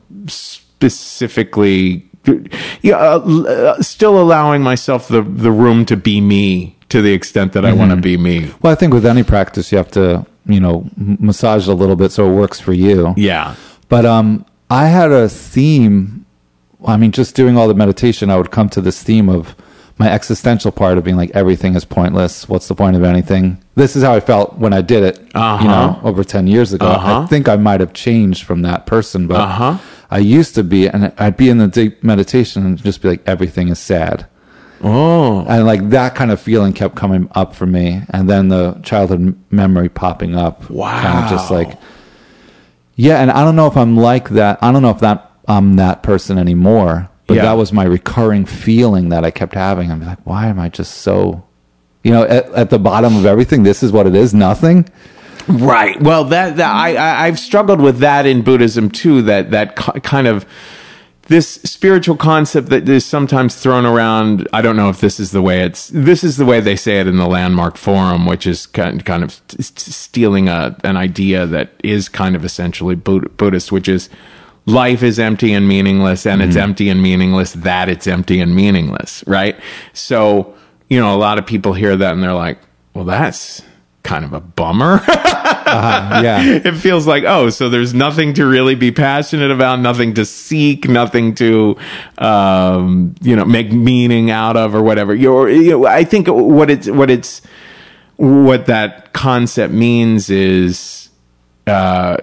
specifically, yeah, uh, still allowing myself the, the room to be me to the extent that I mm-hmm. want to be me. Well, I think with any practice, you have to, you know, massage it a little bit so it works for you. Yeah. But um, I had a theme. I mean, just doing all the meditation, I would come to this theme of my existential part of being like, everything is pointless. What's the point of anything? This is how I felt when I did it, uh-huh. you know, over ten years ago. Uh-huh. I think I might have changed from that person, but uh-huh. I used to be, and I'd be in the deep meditation and just be like, everything is sad. Oh. And like that kind of feeling kept coming up for me. And then the childhood memory popping up. Wow. Kind of just like, yeah. And I don't know if I'm like that. I don't know if that I'm that person anymore. But yeah. that was my recurring feeling that I kept having. I'm like, why am I just so, you know, at, at the bottom of everything, this is what it is, nothing? Right. Well, that, that I, I, I've struggled with that in Buddhism too, that, that kind of, this spiritual concept that is sometimes thrown around. I don't know if this is the way it's, this is the way they say it in the Landmark Forum, which is kind, kind of stealing a, an idea that is kind of essentially Buddhist, which is, life is empty and meaningless, and mm-hmm. it's empty and meaningless that it's empty and meaningless, right? So, you know, a lot of people hear that and they're like, well, that's kind of a bummer. uh, yeah. It feels like, oh, so there's nothing to really be passionate about, nothing to seek, nothing to, um, you know, make meaning out of or whatever. You're, you know, I think what it's, what it's, what that concept means is, uh,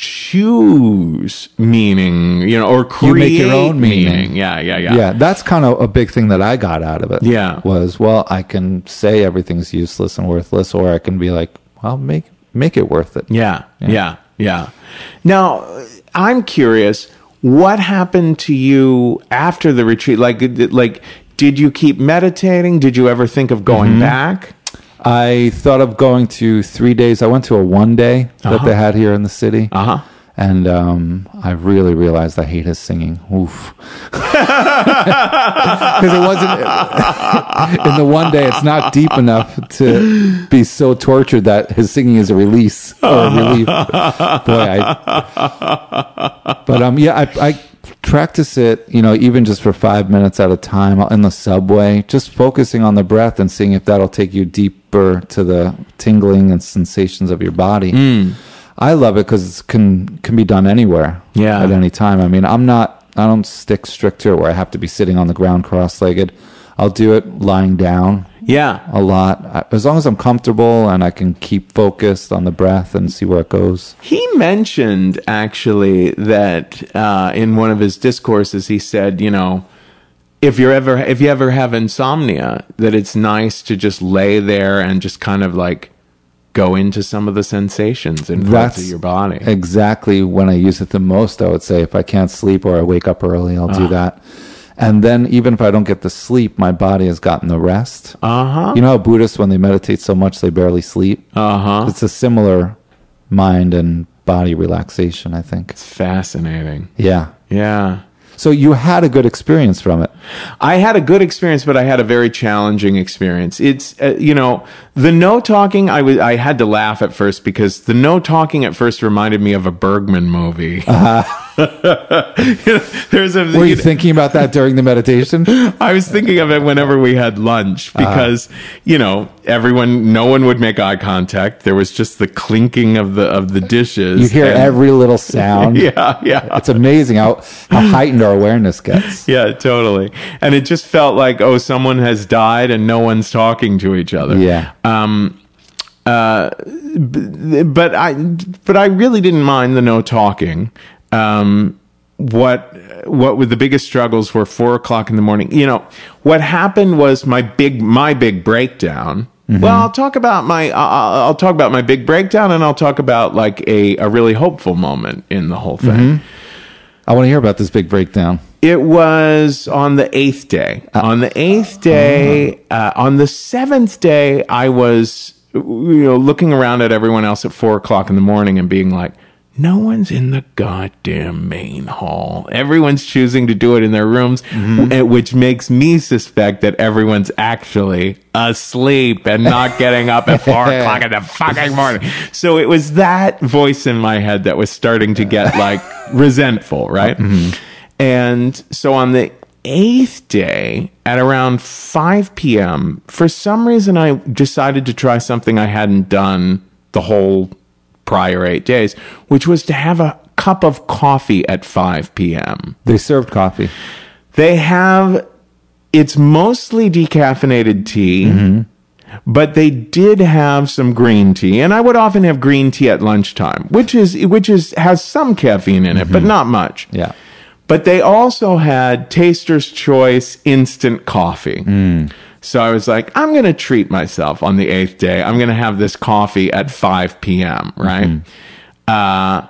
choose meaning, you know, or create you make your own meaning. meaning. Yeah, yeah, yeah. Yeah, that's kind of a big thing that I got out of it. Yeah. Was, well, I can say everything's useless and worthless, or I can be like, well, make make it worth it. Yeah, yeah, yeah. yeah. Now, I'm curious, what happened to you after the retreat? Like, like, did you keep meditating? Did you ever think of going mm-hmm. back? I thought of going to three days. I went to a one day that uh-huh. they had here in the city. Uh-huh. And um, I really realized I hate his singing. Oof. Because it wasn't, in the one day, it's not deep enough to be so tortured that his singing is a release or a relief. Boy, I, but um, yeah, I, I practice it, you know, even just for five minutes at a time in the subway, just focusing on the breath and seeing if that'll take you deeper to the tingling and sensations of your body. Mm. I love it because it can can be done anywhere, yeah, at any time. I mean, I'm not, I don't stick strict to it where I have to be sitting on the ground cross-legged. I'll do it lying down, Yeah. a lot. I- As long as I'm comfortable and I can keep focused on the breath and see where it goes. He mentioned actually that uh, in one of his discourses, he said, you know, if you're ever if you ever have insomnia, that it's nice to just lay there and just kind of like go into some of the sensations and parts of your body. Exactly when I use it the most, I would say. If I can't sleep or I wake up early, I'll do Ah. that. And then even if I don't get the sleep, my body has gotten the rest. Uh-huh. You know how Buddhists, when they meditate so much, they barely sleep? Uh-huh. It's a similar mind and body relaxation, I think. It's fascinating. Yeah. Yeah. So you had a good experience from it. I had a good experience, but I had a very challenging experience. It's, uh, you know, the no talking, I was, I had to laugh at first because the no talking at first reminded me of a Bergman movie. Uh-huh. You know, there's a, Were you you know, thinking about that during the meditation? I was thinking of it whenever we had lunch because, uh, you know, everyone, no one would make eye contact. There was just the clinking of the, of the dishes. You hear and- every little sound. Yeah, yeah. It's amazing how, how heightened our awareness gets. Yeah, totally. And it just felt like, oh, someone has died and no one's talking to each other. Yeah. Um, uh, b- but I, but I really didn't mind the no talking. Um, what, what were the biggest struggles were four o'clock in the morning. You know, what happened was my big, my big breakdown. Mm-hmm. Well, I'll talk about my, I'll, I'll talk about my big breakdown and I'll talk about like a, a really hopeful moment in the whole thing. Mm-hmm. I want to hear about this big breakdown. It was on the eighth day. Uh, on the eighth day, uh, on the seventh day, I was, you know, looking around at everyone else at four o'clock in the morning and being like, no one's in the goddamn main hall. Everyone's choosing to do it in their rooms, mm-hmm. which makes me suspect that everyone's actually asleep and not getting up at four o'clock in the fucking morning. So it was that voice in my head that was starting to get like resentful, right? Mm-hmm. And so on the eighth day at around five p.m., for some reason I decided to try something I hadn't done the whole prior eight days, which was to have a cup of coffee at five p.m. They served coffee. They have, it's mostly decaffeinated tea, mm-hmm. but they did have some green tea. And I would often have green tea at lunchtime, which is, which is, has some caffeine in it, mm-hmm. but not much. Yeah. But they also had Taster's Choice instant coffee. Mm. So I was like, I'm going to treat myself on the eighth day. I'm going to have this coffee at five p.m., right? Mm-hmm. Uh,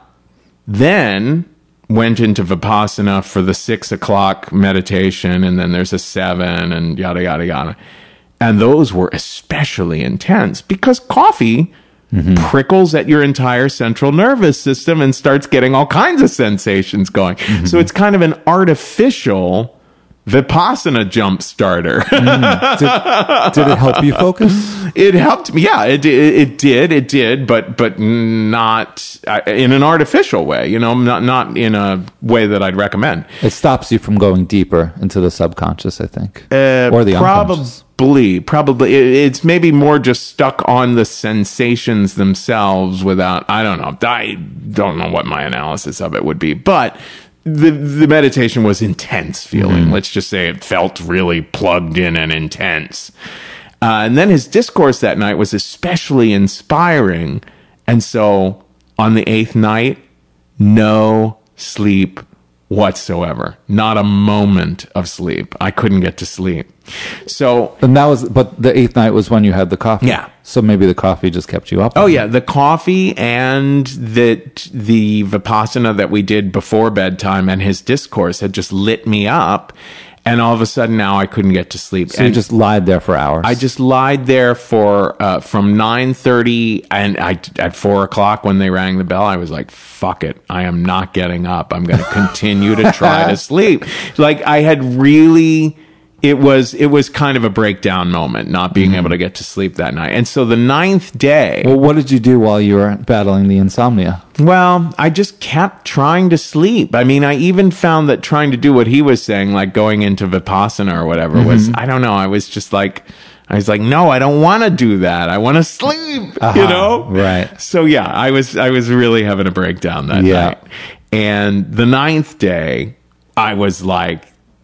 then went into Vipassana for the six o'clock meditation, and then there's a seven and yada, yada, yada. And those were especially intense because coffee mm-hmm. prickles at your entire central nervous system and starts getting all kinds of sensations going. Mm-hmm. So it's kind of an artificial Vipassana jump starter. mm. did, did it help you focus? It helped me. Yeah, it, it it did. It did, but but not uh, in an artificial way. You know, not not in a way that I'd recommend. It stops you from going deeper into the subconscious, I think, uh, or the probably, unconscious. Probably, probably. It, it's maybe more just stuck on the sensations themselves without. I don't know. I don't know what my analysis of it would be, but. The the meditation was intense feeling. Mm. Let's just say it felt really plugged in and intense. Uh, and then his discourse that night was especially inspiring. And so on the eighth night, no sleep whatsoever. Not a moment of sleep. I couldn't get to sleep. So, and that was, but the eighth night was when you had the coffee. Yeah. So maybe the coffee just kept you up. Oh yeah, the coffee and the the Vipassana that we did before bedtime and his discourse had just lit me up. And all of a sudden now I couldn't get to sleep. So and you just lied there for hours. I just lied there for uh, from nine thirty and I at four o'clock when they rang the bell. I was like, "Fuck it, I am not getting up. I'm going to continue to try to sleep." Like I had really. It was it was kind of a breakdown moment, not being mm-hmm. able to get to sleep that night. And so the ninth day... Well, what did you do while you were battling the insomnia? Well, I just kept trying to sleep. I mean, I even found that trying to do what he was saying, like going into Vipassana or whatever, mm-hmm. was, I don't know, I was just like... I was like, no, I don't want to do that. I want to sleep, uh-huh, you know? Right. So yeah, I was I was really having a breakdown that yeah. night. And the ninth day, I was like...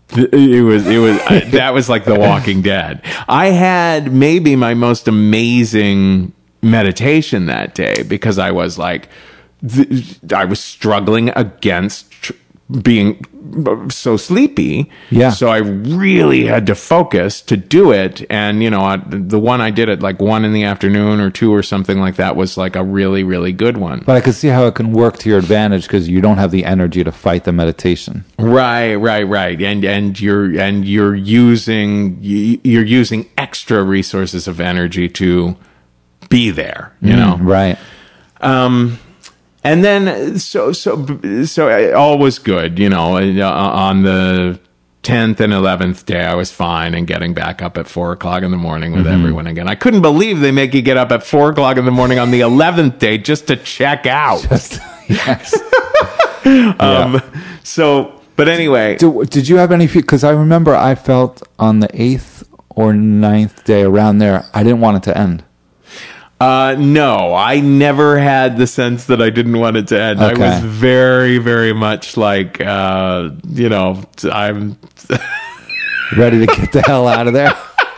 It was, it was, uh, that was like The Walking Dead. I had maybe my most amazing meditation that day because I was like, th- I was struggling against tr- being so sleepy. Yeah. So I really had to focus to do it. And, you know, I, the one I did at like one in the afternoon or two or something like that was like a really, really good one. But I could see how it can work to your advantage because you don't have the energy to fight the meditation. Right, right, right. And, and you're, and you're using, you're using extra resources of energy to be there, you know? Mm, right. Um, And then, so, so, so all was good, you know, on the tenth and eleventh day, I was fine and getting back up at four o'clock in the morning with mm-hmm. everyone again. I couldn't believe they make you get up at four o'clock in the morning on the eleventh day just to check out. Just, yes. um, yeah. So, but anyway. Did, did you have any, because I remember I felt on the eighth or ninth day around there, I didn't want it to end. Uh, no, I never had the sense that I didn't want it to end. Okay. I was very, very much like, uh, you know, I'm ready to get the hell out of there.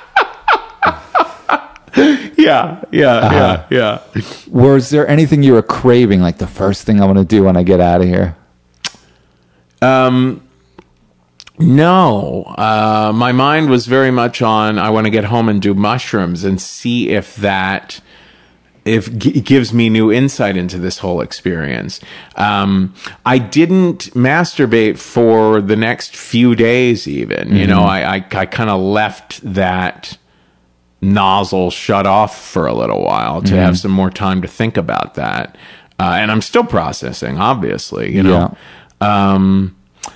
yeah, yeah, uh-huh. yeah, yeah. Was there anything you were craving, like the first thing I want to do when I get out of here? Um, no. Uh, my mind was very much on, I want to get home and do mushrooms and see if that... if it gives me new insight into this whole experience. Um, I didn't masturbate for the next few days even, mm-hmm. you know, I, I, I kind of left that nozzle shut off for a little while to mm-hmm. have some more time to think about that. Uh, and I'm still processing, obviously, you know. Yeah. Um,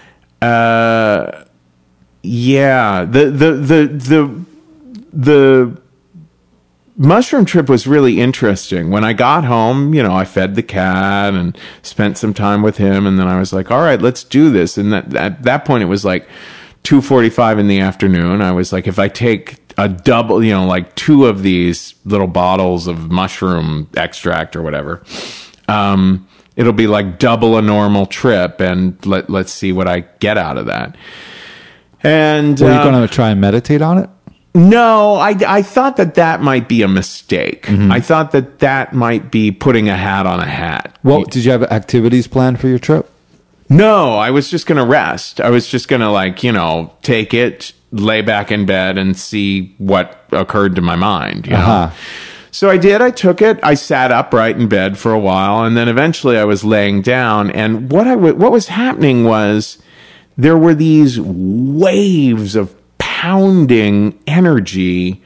uh, yeah, the, the, the, the, the, mushroom trip was really interesting. When I got home, you know, I fed the cat and spent some time with him, and then I was like, all right, let's do this. And that, at that point, it was like two forty-five in the afternoon. I was like, if I take a double, you know, like two of these little bottles of mushroom extract or whatever, um, it'll be like double a normal trip, and let, let's see what I get out of that. And were you uh, going to try and meditate on it? No, I, I thought that that might be a mistake. Mm-hmm. I thought that that might be putting a hat on a hat. Well, did you have activities planned for your trip? No, I was just going to rest. I was just going to, like, you know, take it, lay back in bed and see what occurred to my mind, you know? Uh-huh. So I did. I took it. I sat upright in bed for a while, and then eventually I was laying down. And what I w- what was happening was there were these waves of pounding energy.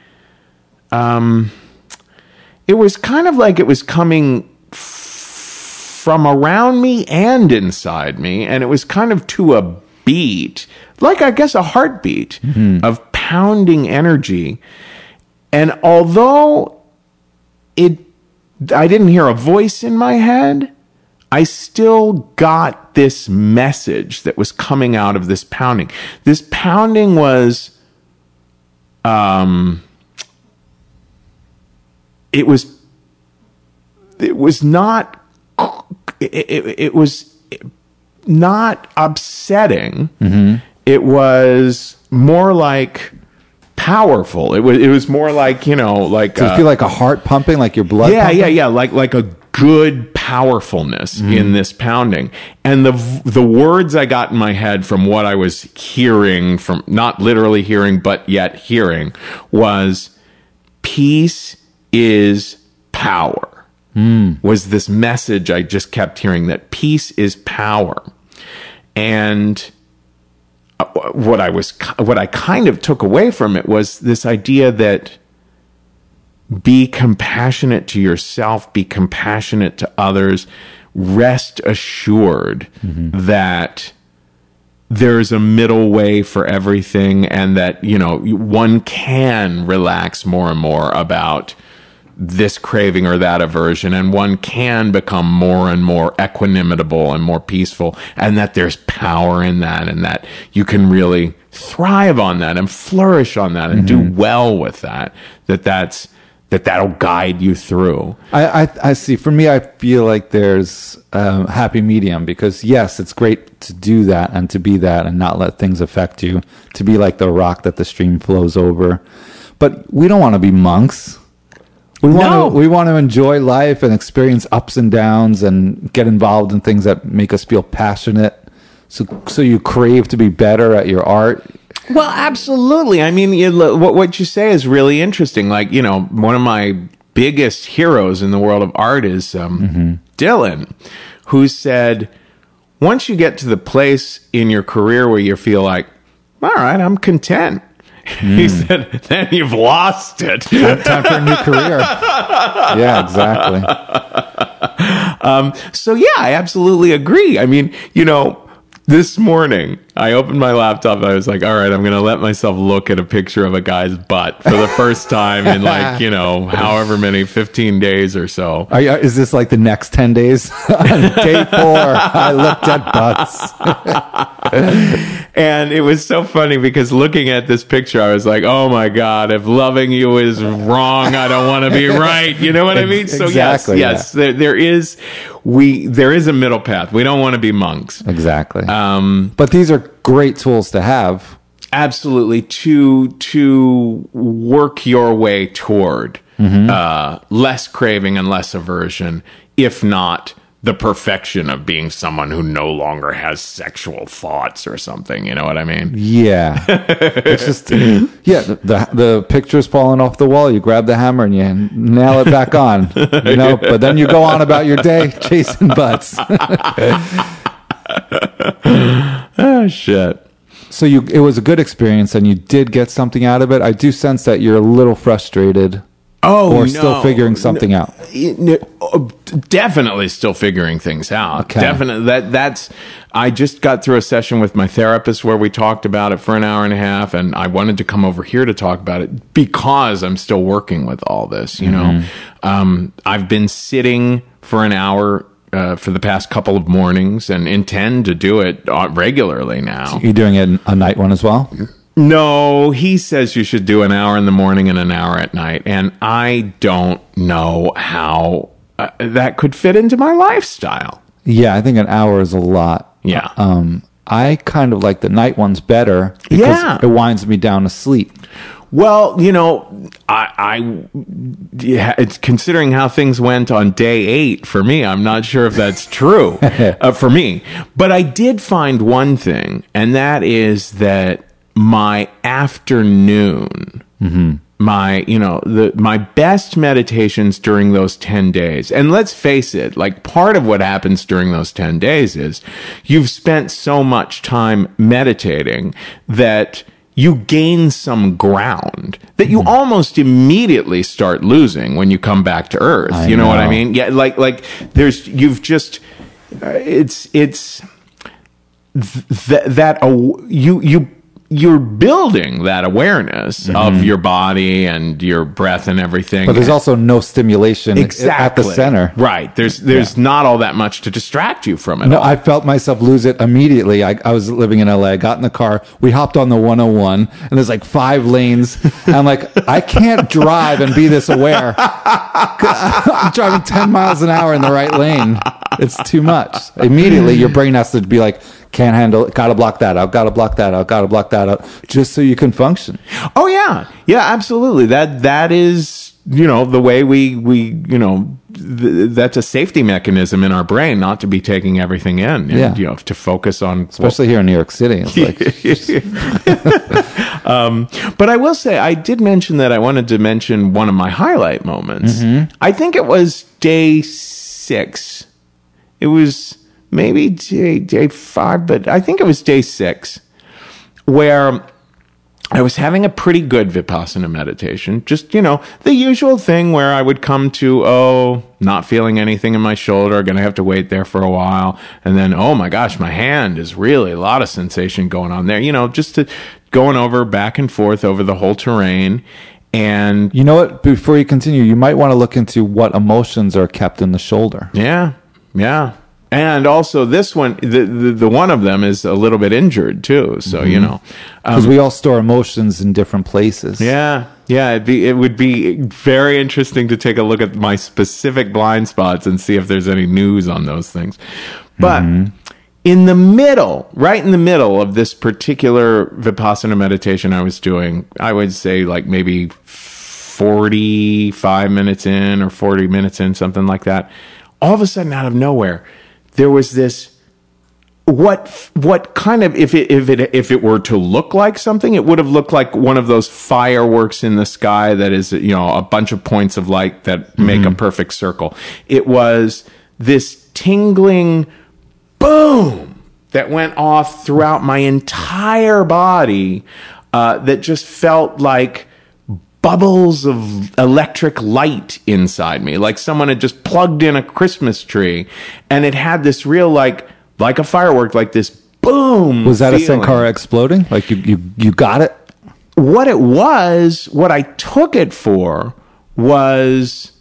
Um, it was kind of like it was coming f- from around me and inside me, and it was kind of to a beat, like I guess a heartbeat mm-hmm. of pounding energy. And although it, I didn't hear a voice in my head, I still got this message that was coming out of this pounding. This pounding was, um, it was, it was not, it, it, it was not upsetting. Mm-hmm. It was more like powerful. It was, it was more like, you know, like, Does it uh, feel like a heart pumping, like your blood yeah, pumping? yeah, yeah, like, like a good powerfulness mm. in this pounding. And the the words I got in my head from what I was hearing, from not literally hearing, but yet hearing, was peace is power. Mm. Was this message I just kept hearing, that peace is power. And what I was, what I kind of took away from it was this idea that be compassionate to yourself, be compassionate to others, rest assured mm-hmm. that there's a middle way for everything, and that, you know, one can relax more and more about this craving or that aversion, and one can become more and more equanimitable and more peaceful, and that there's power in that, and that you can really thrive on that and flourish on that and mm-hmm. do well with that, that that's that that'll guide you through. I, I, I see. For me, I feel like there's a happy medium because, yes, it's great to do that and to be that and not let things affect you, to be like the rock that the stream flows over. But we don't want to be monks. We want No. to we want to enjoy life and experience ups and downs and get involved in things that make us feel passionate. So, so you crave to be better at your art. Well, absolutely. I mean, you, what what you say is really interesting. Like, you know, one of my biggest heroes in the world of art is um, Mm-hmm. Dylan, who said, once you get to the place in your career where you feel like, all right, I'm content. He said, then you've lost it. Time, time for a new career. Yeah, exactly. Um, so, yeah, I absolutely agree. I mean, you know, this morning, I opened my laptop and I was like, all right, I'm going to let myself look at a picture of a guy's butt for the first time in like, you know, however many, fifteen days or so. Are you, is this like the next ten days? On day four, I looked at butts. And it was so funny because looking at this picture, I was like, oh my God, if loving you is wrong, I don't want to be right. You know what I mean? So Exactly, yes, yes, there, there is, we, there is a middle path. We don't want to be monks. Exactly. Um, But these are great tools to have. absolutely to, to work your way toward, uh, less craving and less aversion, if not the perfection of being someone who no longer has sexual thoughts or something. You know what I mean? Yeah. It's just, yeah, the, the the picture's falling off the wall. You grab the hammer and you nail it back on. You know, but then you go on about your day chasing butts. Oh, shit. So you, it was a good experience and you did get something out of it. I do sense that you're a little frustrated. Oh, Or no. still figuring something out. No, oh, definitely still figuring things out. Okay. Definitely. That that's. I just got through a session with my therapist where we talked about it for an hour and a half, and I wanted to come over here to talk about it because I'm still working with all this. You know, um, I've been sitting for an hour uh, for the past couple of mornings, and intend to do it uh, regularly now. You're doing it a night one as well? No, he says you should do an hour in the morning and an hour at night. And I don't know how uh, that could fit into my lifestyle. Yeah, I think an hour is a lot. Yeah. Um, I kind of like the night ones better because Yeah. it winds me down to sleep. Well, you know, I, I yeah, it's considering how things went on day eight for me, I'm not sure if that's true uh, for me. But I did find one thing, and that is that my afternoon, my, you know, the, my best meditations during those ten days. And let's face it, like part of what happens during those ten days is you've spent so much time meditating that you gain some ground that you almost immediately start losing when you come back to earth. I you know, what I know. mean? Yeah. Like, like there's, you've just, uh, it's, it's, th- that, uh, you, you, you're building that awareness of your body and your breath and everything. But there's also no stimulation exactly at the center. Right. There's there's not all that much to distract you from it. No, all. I felt myself lose it immediately. I, I was living in L A. I got in the car. We hopped on the one oh one, and there's like five lanes. And I'm like, I can't drive and be this aware. I'm driving ten miles an hour in the right lane. It's too much. Immediately, your brain has to be like, can't handle it. Gotta block that out. Gotta block that out. Gotta block that out. Just so you can function. Oh yeah, yeah, absolutely. That that is, you know, the way we we you know th- that's a safety mechanism in our brain, not to be taking everything in. And, Yeah. you know, to focus on Especially here in New York City. It's like, um, but I will say, I did mention that I wanted to mention one of my highlight moments. I think it was day six. It was maybe day, day five, but I think it was day six, where I was having a pretty good Vipassana meditation. Just, you know, the usual thing where I would come to, oh, not feeling anything in my shoulder, going to have to wait there for a while. And then, oh my gosh, my hand is really a lot of sensation going on there. You know, just to going over back and forth over the whole terrain. And you know what? Before you continue, you might want to look into what emotions are kept in the shoulder. yeah, yeah. And also this one, the, the the one of them is a little bit injured too. So, you know. Because Um, we all store emotions in different places. yeah. Yeah, it'd be, it would be very interesting to take a look at my specific blind spots and see if there's any news on those things. But in the middle, right in the middle of this particular Vipassana meditation I was doing, I would say like maybe forty-five minutes in or forty minutes in, something like that. All of a sudden, out of nowhere, there was this what what kind of if it if it if it were to look like something, it would have looked like one of those fireworks in the sky that is, you know, a bunch of points of light that make a perfect circle. It was this tingling boom that went off throughout my entire body, uh, that just felt like bubbles of electric light inside me, like someone had just plugged in a Christmas tree, and it had this real like like a firework, like this boom. Was that feeling. a Sankara exploding? Like you, you, you got it? What it was, what I took it for, was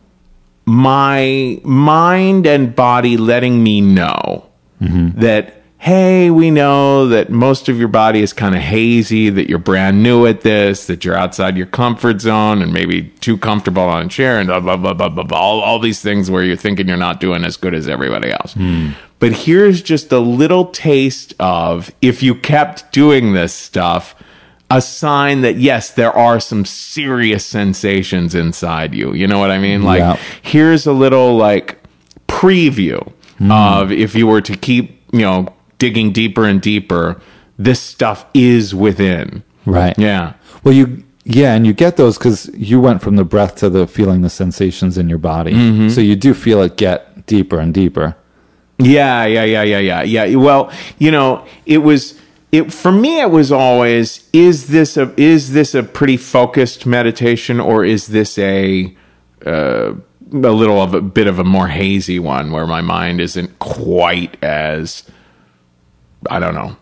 my mind and body letting me know that, hey, we know that most of your body is kind of hazy, that you're brand new at this, that you're outside your comfort zone and maybe too comfortable on a chair and blah, blah, blah, blah, blah, blah, all, all these things where you're thinking you're not doing as good as everybody else. But here's just a little taste of, if you kept doing this stuff, a sign that, yes, there are some serious sensations inside you. You know what I mean? Like, Yeah. here's a little, like, preview of if you were to keep, you know, digging deeper and deeper, this stuff is within. Right. Yeah. Well, you, yeah, and you get those because you went from the breath to the feeling the sensations in your body. Mm-hmm. So you do feel it get deeper and deeper. Yeah, yeah, yeah, yeah, yeah, yeah. Well, you know, it was it for me. It was always, is this a is this a pretty focused meditation, or is this a uh, a little of a bit of a more hazy one where my mind isn't quite as, I don't know,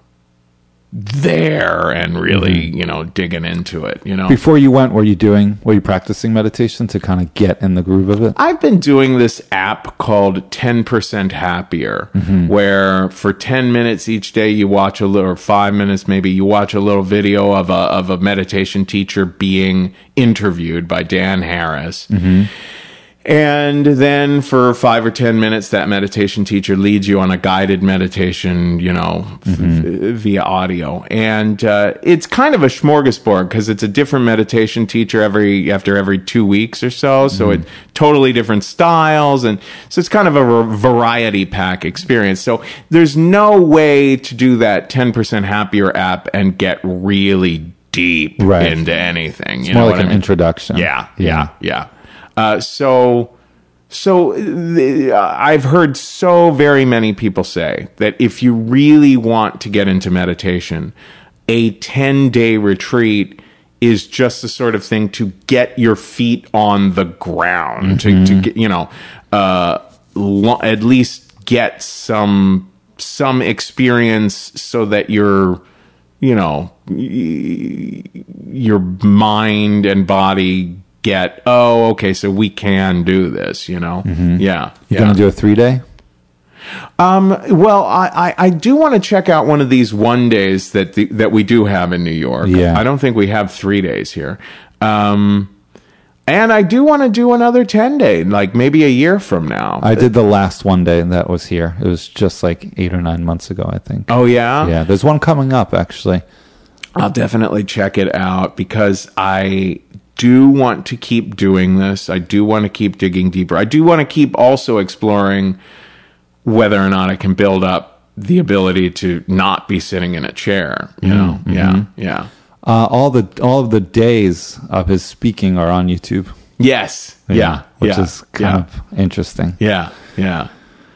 there and really, you know, digging into it, you know. Before you went, were you doing, were you practicing meditation to kind of get in the groove of it? I've been doing this app called ten percent Happier, where for ten minutes each day you watch a little, or five minutes maybe, you watch a little video of a of a meditation teacher being interviewed by Dan Harris. And then for five or ten minutes, that meditation teacher leads you on a guided meditation, you know, f- via audio. And uh, it's kind of a smorgasbord because it's a different meditation teacher every after every two weeks or so. So it totally different styles, and so it's kind of a r- variety pack experience. So there's no way to do that ten percent Happier app and get really deep Right. into anything. You It's know more what like I an mean? introduction. Yeah, yeah, yeah. Uh, so, so the, uh, I've heard so very many people say that if you really want to get into meditation, a ten-day retreat is just the sort of thing to get your feet on the ground, to, to get, you know, uh, lo- at least get some some experience so that you're, you know, y- your mind and body get, oh, okay, so we can do this, you know? Yeah. You're yeah. going to do a three day? Um, well, I, I, I do want to check out one of these one days that the, that we do have in New York. Yeah. I don't think we have three days here. Um, and I do want to do another ten day, like maybe a year from now. I did the last one day that was here. It was just like eight or nine months ago, I think. Oh, yeah? Yeah, there's one coming up, actually. I'll definitely check it out because I do want to keep doing this. I do want to keep digging deeper. I do want to keep also exploring whether or not I can build up the ability to not be sitting in a chair. You know? Yeah. Yeah. Uh, all the all of the days of his speaking are on YouTube. Yes. Yeah. which yeah. is kind yeah. of interesting. Yeah, yeah.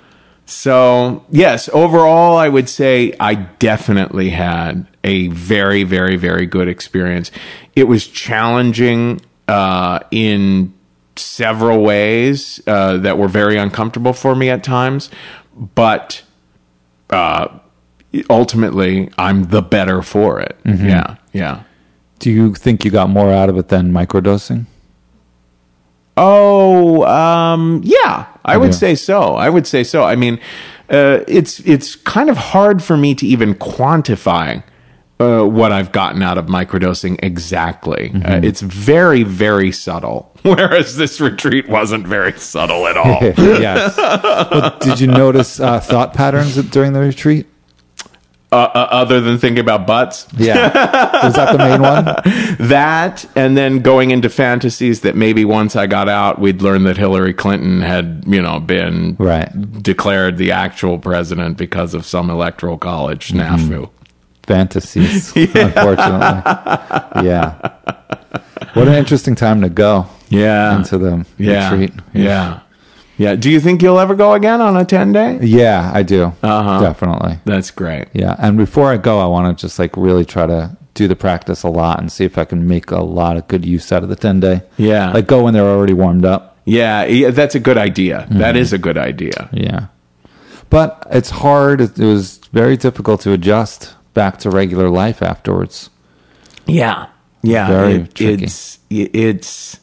So, yes, overall, I would say I definitely had a very, very, very good experience. It was challenging uh, in several ways uh, that were very uncomfortable for me at times, but uh, ultimately, I'm the better for it. Yeah, yeah. Do you think you got more out of it than microdosing? Oh, um, yeah, I would Yeah. say so. I would say so. I mean, uh, it's it's kind of hard for me to even quantify uh, what I've gotten out of microdosing exactly. Mm-hmm. Uh, it's very, very subtle, whereas this retreat wasn't very subtle at all. Yes. But did you notice uh, thought patterns during the retreat? uh, uh, other than thinking about butts. Yeah. Was that the main one? That, and then going into fantasies that maybe once I got out, we'd learn that Hillary Clinton had, you know, been Right. declared the actual president because of some electoral college snafu. Fantasies, unfortunately. Yeah. What an interesting time to go Yeah. into the Yeah. retreat. Yeah. Yeah. Do you think you'll ever go again on a ten day? Yeah, I do. Uh-huh. Definitely. That's great. Yeah. And before I go, I want to just like really try to do the practice a lot and see if I can make a lot of good use out of the ten day. Yeah. Like go when they're already warmed up. Yeah. Yeah. That's a good idea. That is a good idea. Yeah. But it's hard. It, it was very difficult to adjust back to regular life afterwards. Yeah. Yeah. Very It- tricky. It's, it's,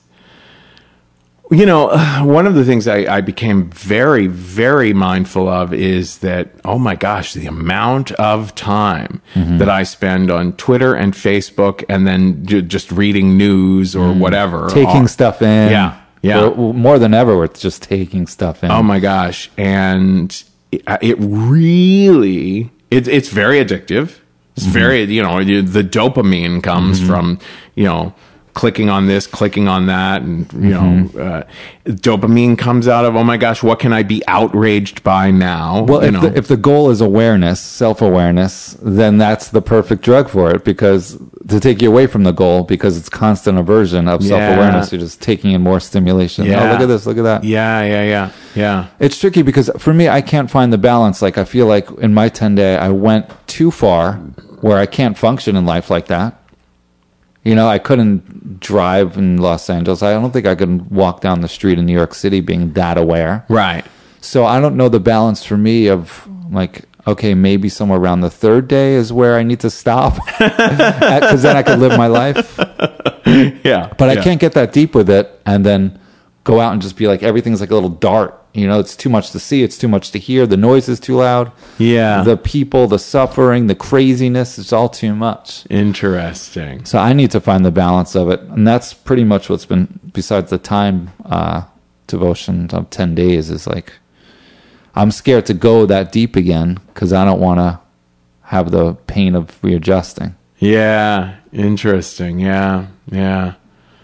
you know, one of the things I, I became very, very mindful of is that, oh my gosh, the amount of time Mm-hmm. that I spend on Twitter and Facebook and then ju- just reading news or whatever. Mm. Taking All- stuff in. Yeah, yeah. We're- more than ever, we're just taking stuff in. Oh my gosh. And it, it really, it, it's very addictive. It's very, you know, you- the dopamine comes from, you know, clicking on this, clicking on that. And, you know, uh, dopamine comes out of, oh my gosh, what can I be outraged by now? Well, you if know? the, if the goal is awareness, self-awareness, then that's the perfect drug for it, because to take you away from the goal, because it's constant aversion of Yeah. self-awareness, you're just taking in more stimulation. Yeah. Oh, look at this, look at that. yeah, yeah, yeah, yeah. It's tricky because for me, I can't find the balance. Like I feel like in my ten day, I went too far where I can't function in life like that. You know, I couldn't drive in Los Angeles. I don't think I could walk down the street in New York City being that aware. Right. So I don't know the balance for me of like, okay, maybe somewhere around the third day is where I need to stop because then I could live my life. Yeah. But I yeah. can't get that deep with it and then go out and just be like, everything's like a little dart. You know, it's too much to see. It's too much to hear. The noise is too loud. Yeah. The people, the suffering, the craziness, it's all too much. Interesting. So I need to find the balance of it. And that's pretty much what's been, besides the time uh, devotion of ten days, is like, I'm scared to go that deep again because I don't want to have the pain of readjusting. Yeah. Interesting. Yeah. Yeah.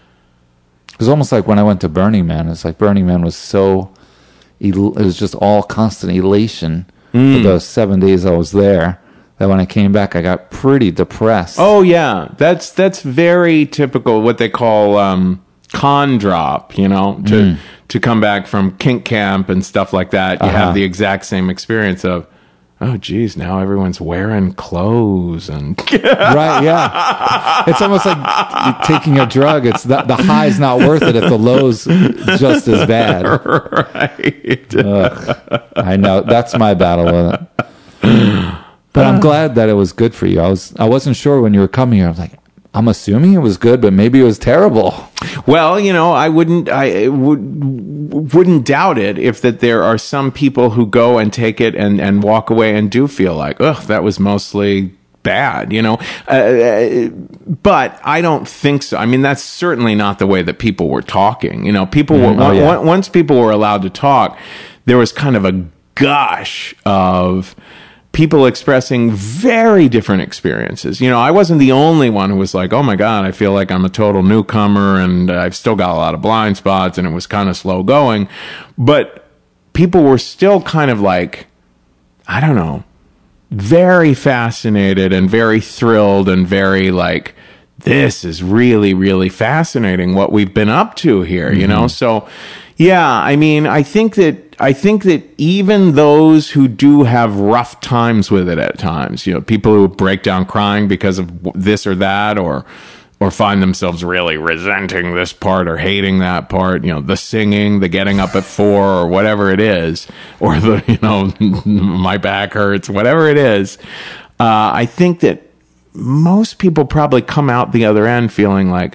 It was almost like when I went to Burning Man. It's like Burning Man was so, el- it was just all constant elation Mm. for those seven days I was there, that when I came back, I got pretty depressed. Oh yeah, that's that's very typical. What they call um, con drop. You know, to to come back from kink camp and stuff like that. You Uh-huh. have the exact same experience of, oh geez, now everyone's wearing clothes and Right, yeah. It's almost like taking a drug. It's the, the high's not worth it if the low's just as bad. right. Ugh. I know. That's my battle with it. But I'm glad that it was good for you. I was I wasn't sure when you were coming here. I was like, I'm assuming it was good, but maybe it was terrible. Well, you know, I wouldn't, I would, wouldn't doubt it if that there are some people who go and take it and, and walk away and do feel like, ugh, that was mostly bad, you know. Uh, but I don't think so. I mean, that's certainly not the way that people were talking. You know, people were, Mm, oh, on- yeah. on- once people were allowed to talk, there was kind of a gush of people expressing very different experiences. You know, I wasn't the only one who was like, oh my God, I feel like I'm a total newcomer and I've still got a lot of blind spots and it was kind of slow going. But people were still kind of like, I don't know, very fascinated and very thrilled and very like, this is really, really fascinating what we've been up to here, you know? So, yeah, I mean, I think that I think that even those who do have rough times with it at times, you know, people who break down crying because of this or that, or or find themselves really resenting this part or hating that part, you know, the singing, the getting up at four or whatever it is, or the, you know, my back hurts, whatever it is. Uh, I think that most people probably come out the other end feeling like,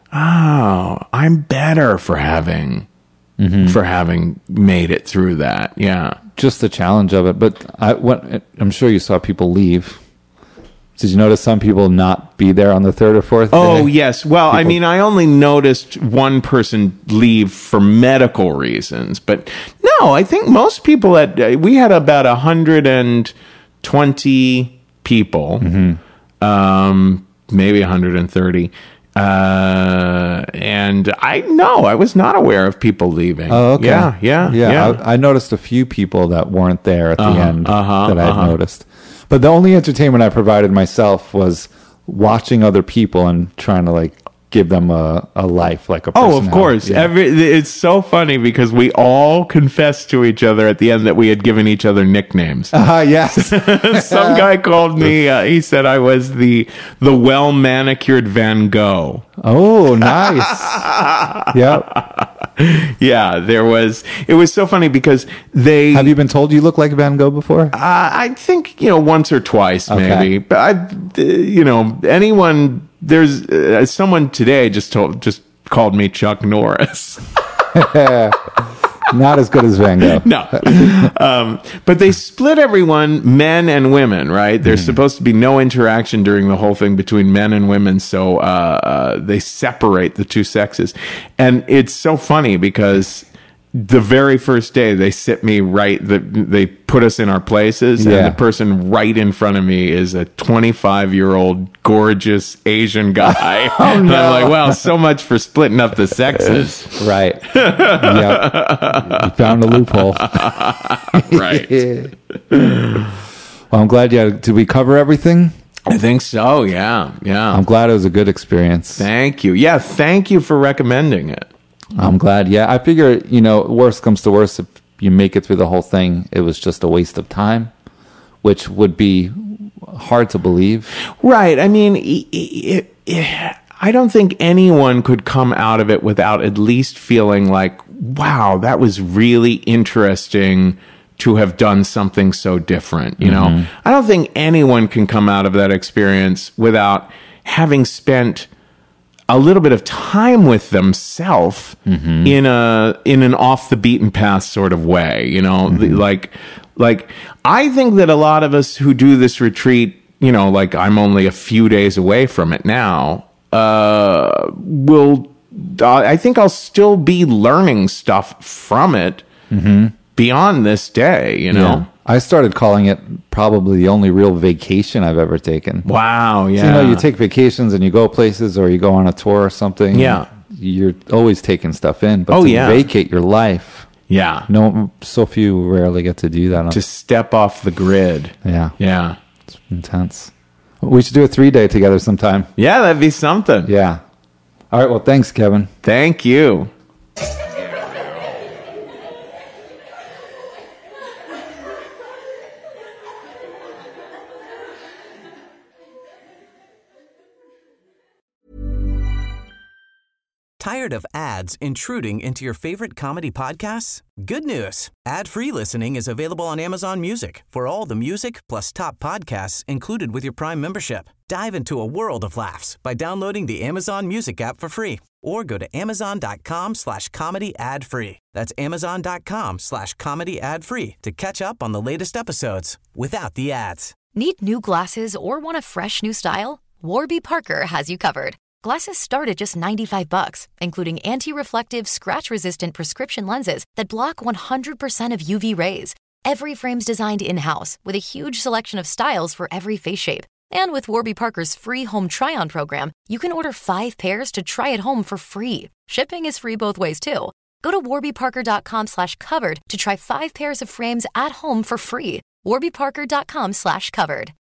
oh, I'm better for having mm-hmm. for having made it through that. Yeah. Just the challenge of it. But I, what, I'm sure you saw people leave. Did you notice some people not be there on the third or fourth day? Oh, yes. Well, people... I mean, I only noticed one person leave for medical reasons. But no, I think most people, at we had about one hundred twenty people, mm-hmm. um, maybe one hundred thirty. Uh, and I, no, I was not aware of people leaving. Oh, okay. Yeah, yeah, yeah. yeah. I, I noticed a few people that weren't there at the uh-huh, end uh-huh, that I had uh-huh. noticed. But the only entertainment I provided myself was watching other people and trying to like give them a, a life, like a Oh, of course. Yeah. Every, it's so funny because we all confessed to each other at the end that we had given each other nicknames. Ah, uh, yes. Some guy called me, uh, he said I was the the well-manicured Van Gogh. Oh, nice. Yep. Yeah, there was, it was so funny because they... Have you been told you look like Van Gogh before? Uh, I think, you know, once or twice, okay. maybe. But, I, you know, anyone... There's uh, someone today just told, just called me Chuck Norris. Not as good as Van Gogh. No. Um, but they split everyone, men and women, right? There's mm. supposed to be no interaction during the whole thing between men and women. So uh, uh, they separate the two sexes. And it's so funny because the very first day they sit me right, the, they put us in our places, yeah. and the person right in front of me is a twenty-five-year-old gorgeous Asian guy. Oh, no. And I'm like, well, so much for splitting up the sexes. Right. Yep. You found a loophole. Right. Well, I'm glad you had, did we cover everything? I think so, yeah, yeah. I'm glad it was a good experience. Thank you. Yeah, thank you for recommending it. I'm glad. Yeah, I figure, you know, worst comes to worst, if you make it through the whole thing, it was just a waste of time, which would be hard to believe. Right. I mean, it, it, it, I don't think anyone could come out of it without at least feeling like, wow, that was really interesting to have done something so different. You mm-hmm. know, I don't think anyone can come out of that experience without having spent a little bit of time with themselves mm-hmm. in a in an off the beaten path sort of way, you know, mm-hmm. like like I think that a lot of us who do this retreat, you know, like I'm only a few days away from it now, uh, will I think I'll still be learning stuff from it mm-hmm. beyond this day, you know. Yeah. I started calling it probably the only real vacation I've ever taken. Wow, yeah. So, you know, you take vacations and you go places or you go on a tour or something. Yeah. You're always taking stuff in. But oh, to yeah. vacate your life. Yeah. No, so few rarely get to do that. To step off the grid. Yeah. Yeah. It's intense. We should do a three-day together sometime. Yeah, that'd be something. Yeah. All right, well, thanks, Kevin. Thank you. Tired of ads intruding into your favorite comedy podcasts? Good news. Ad-free listening is available on Amazon Music for all the music plus top podcasts included with your Prime membership. Dive into a world of laughs by downloading the Amazon Music app for free or go to amazon.com slash comedy ad free. That's amazon.com slash comedy ad free to catch up on the latest episodes without the ads. Need new glasses or want a fresh new style? Warby Parker has you covered. Glasses start at just ninety-five bucks, including anti-reflective, scratch-resistant prescription lenses that block one hundred percent of U V rays. Every frame's designed in-house with a huge selection of styles for every face shape. And with Warby Parker's free home try-on program, you can order five pairs to try at home for free. Shipping is free both ways, too. Go to warbyparker.com slash covered to try five pairs of frames at home for free. warbyparker.com slash covered.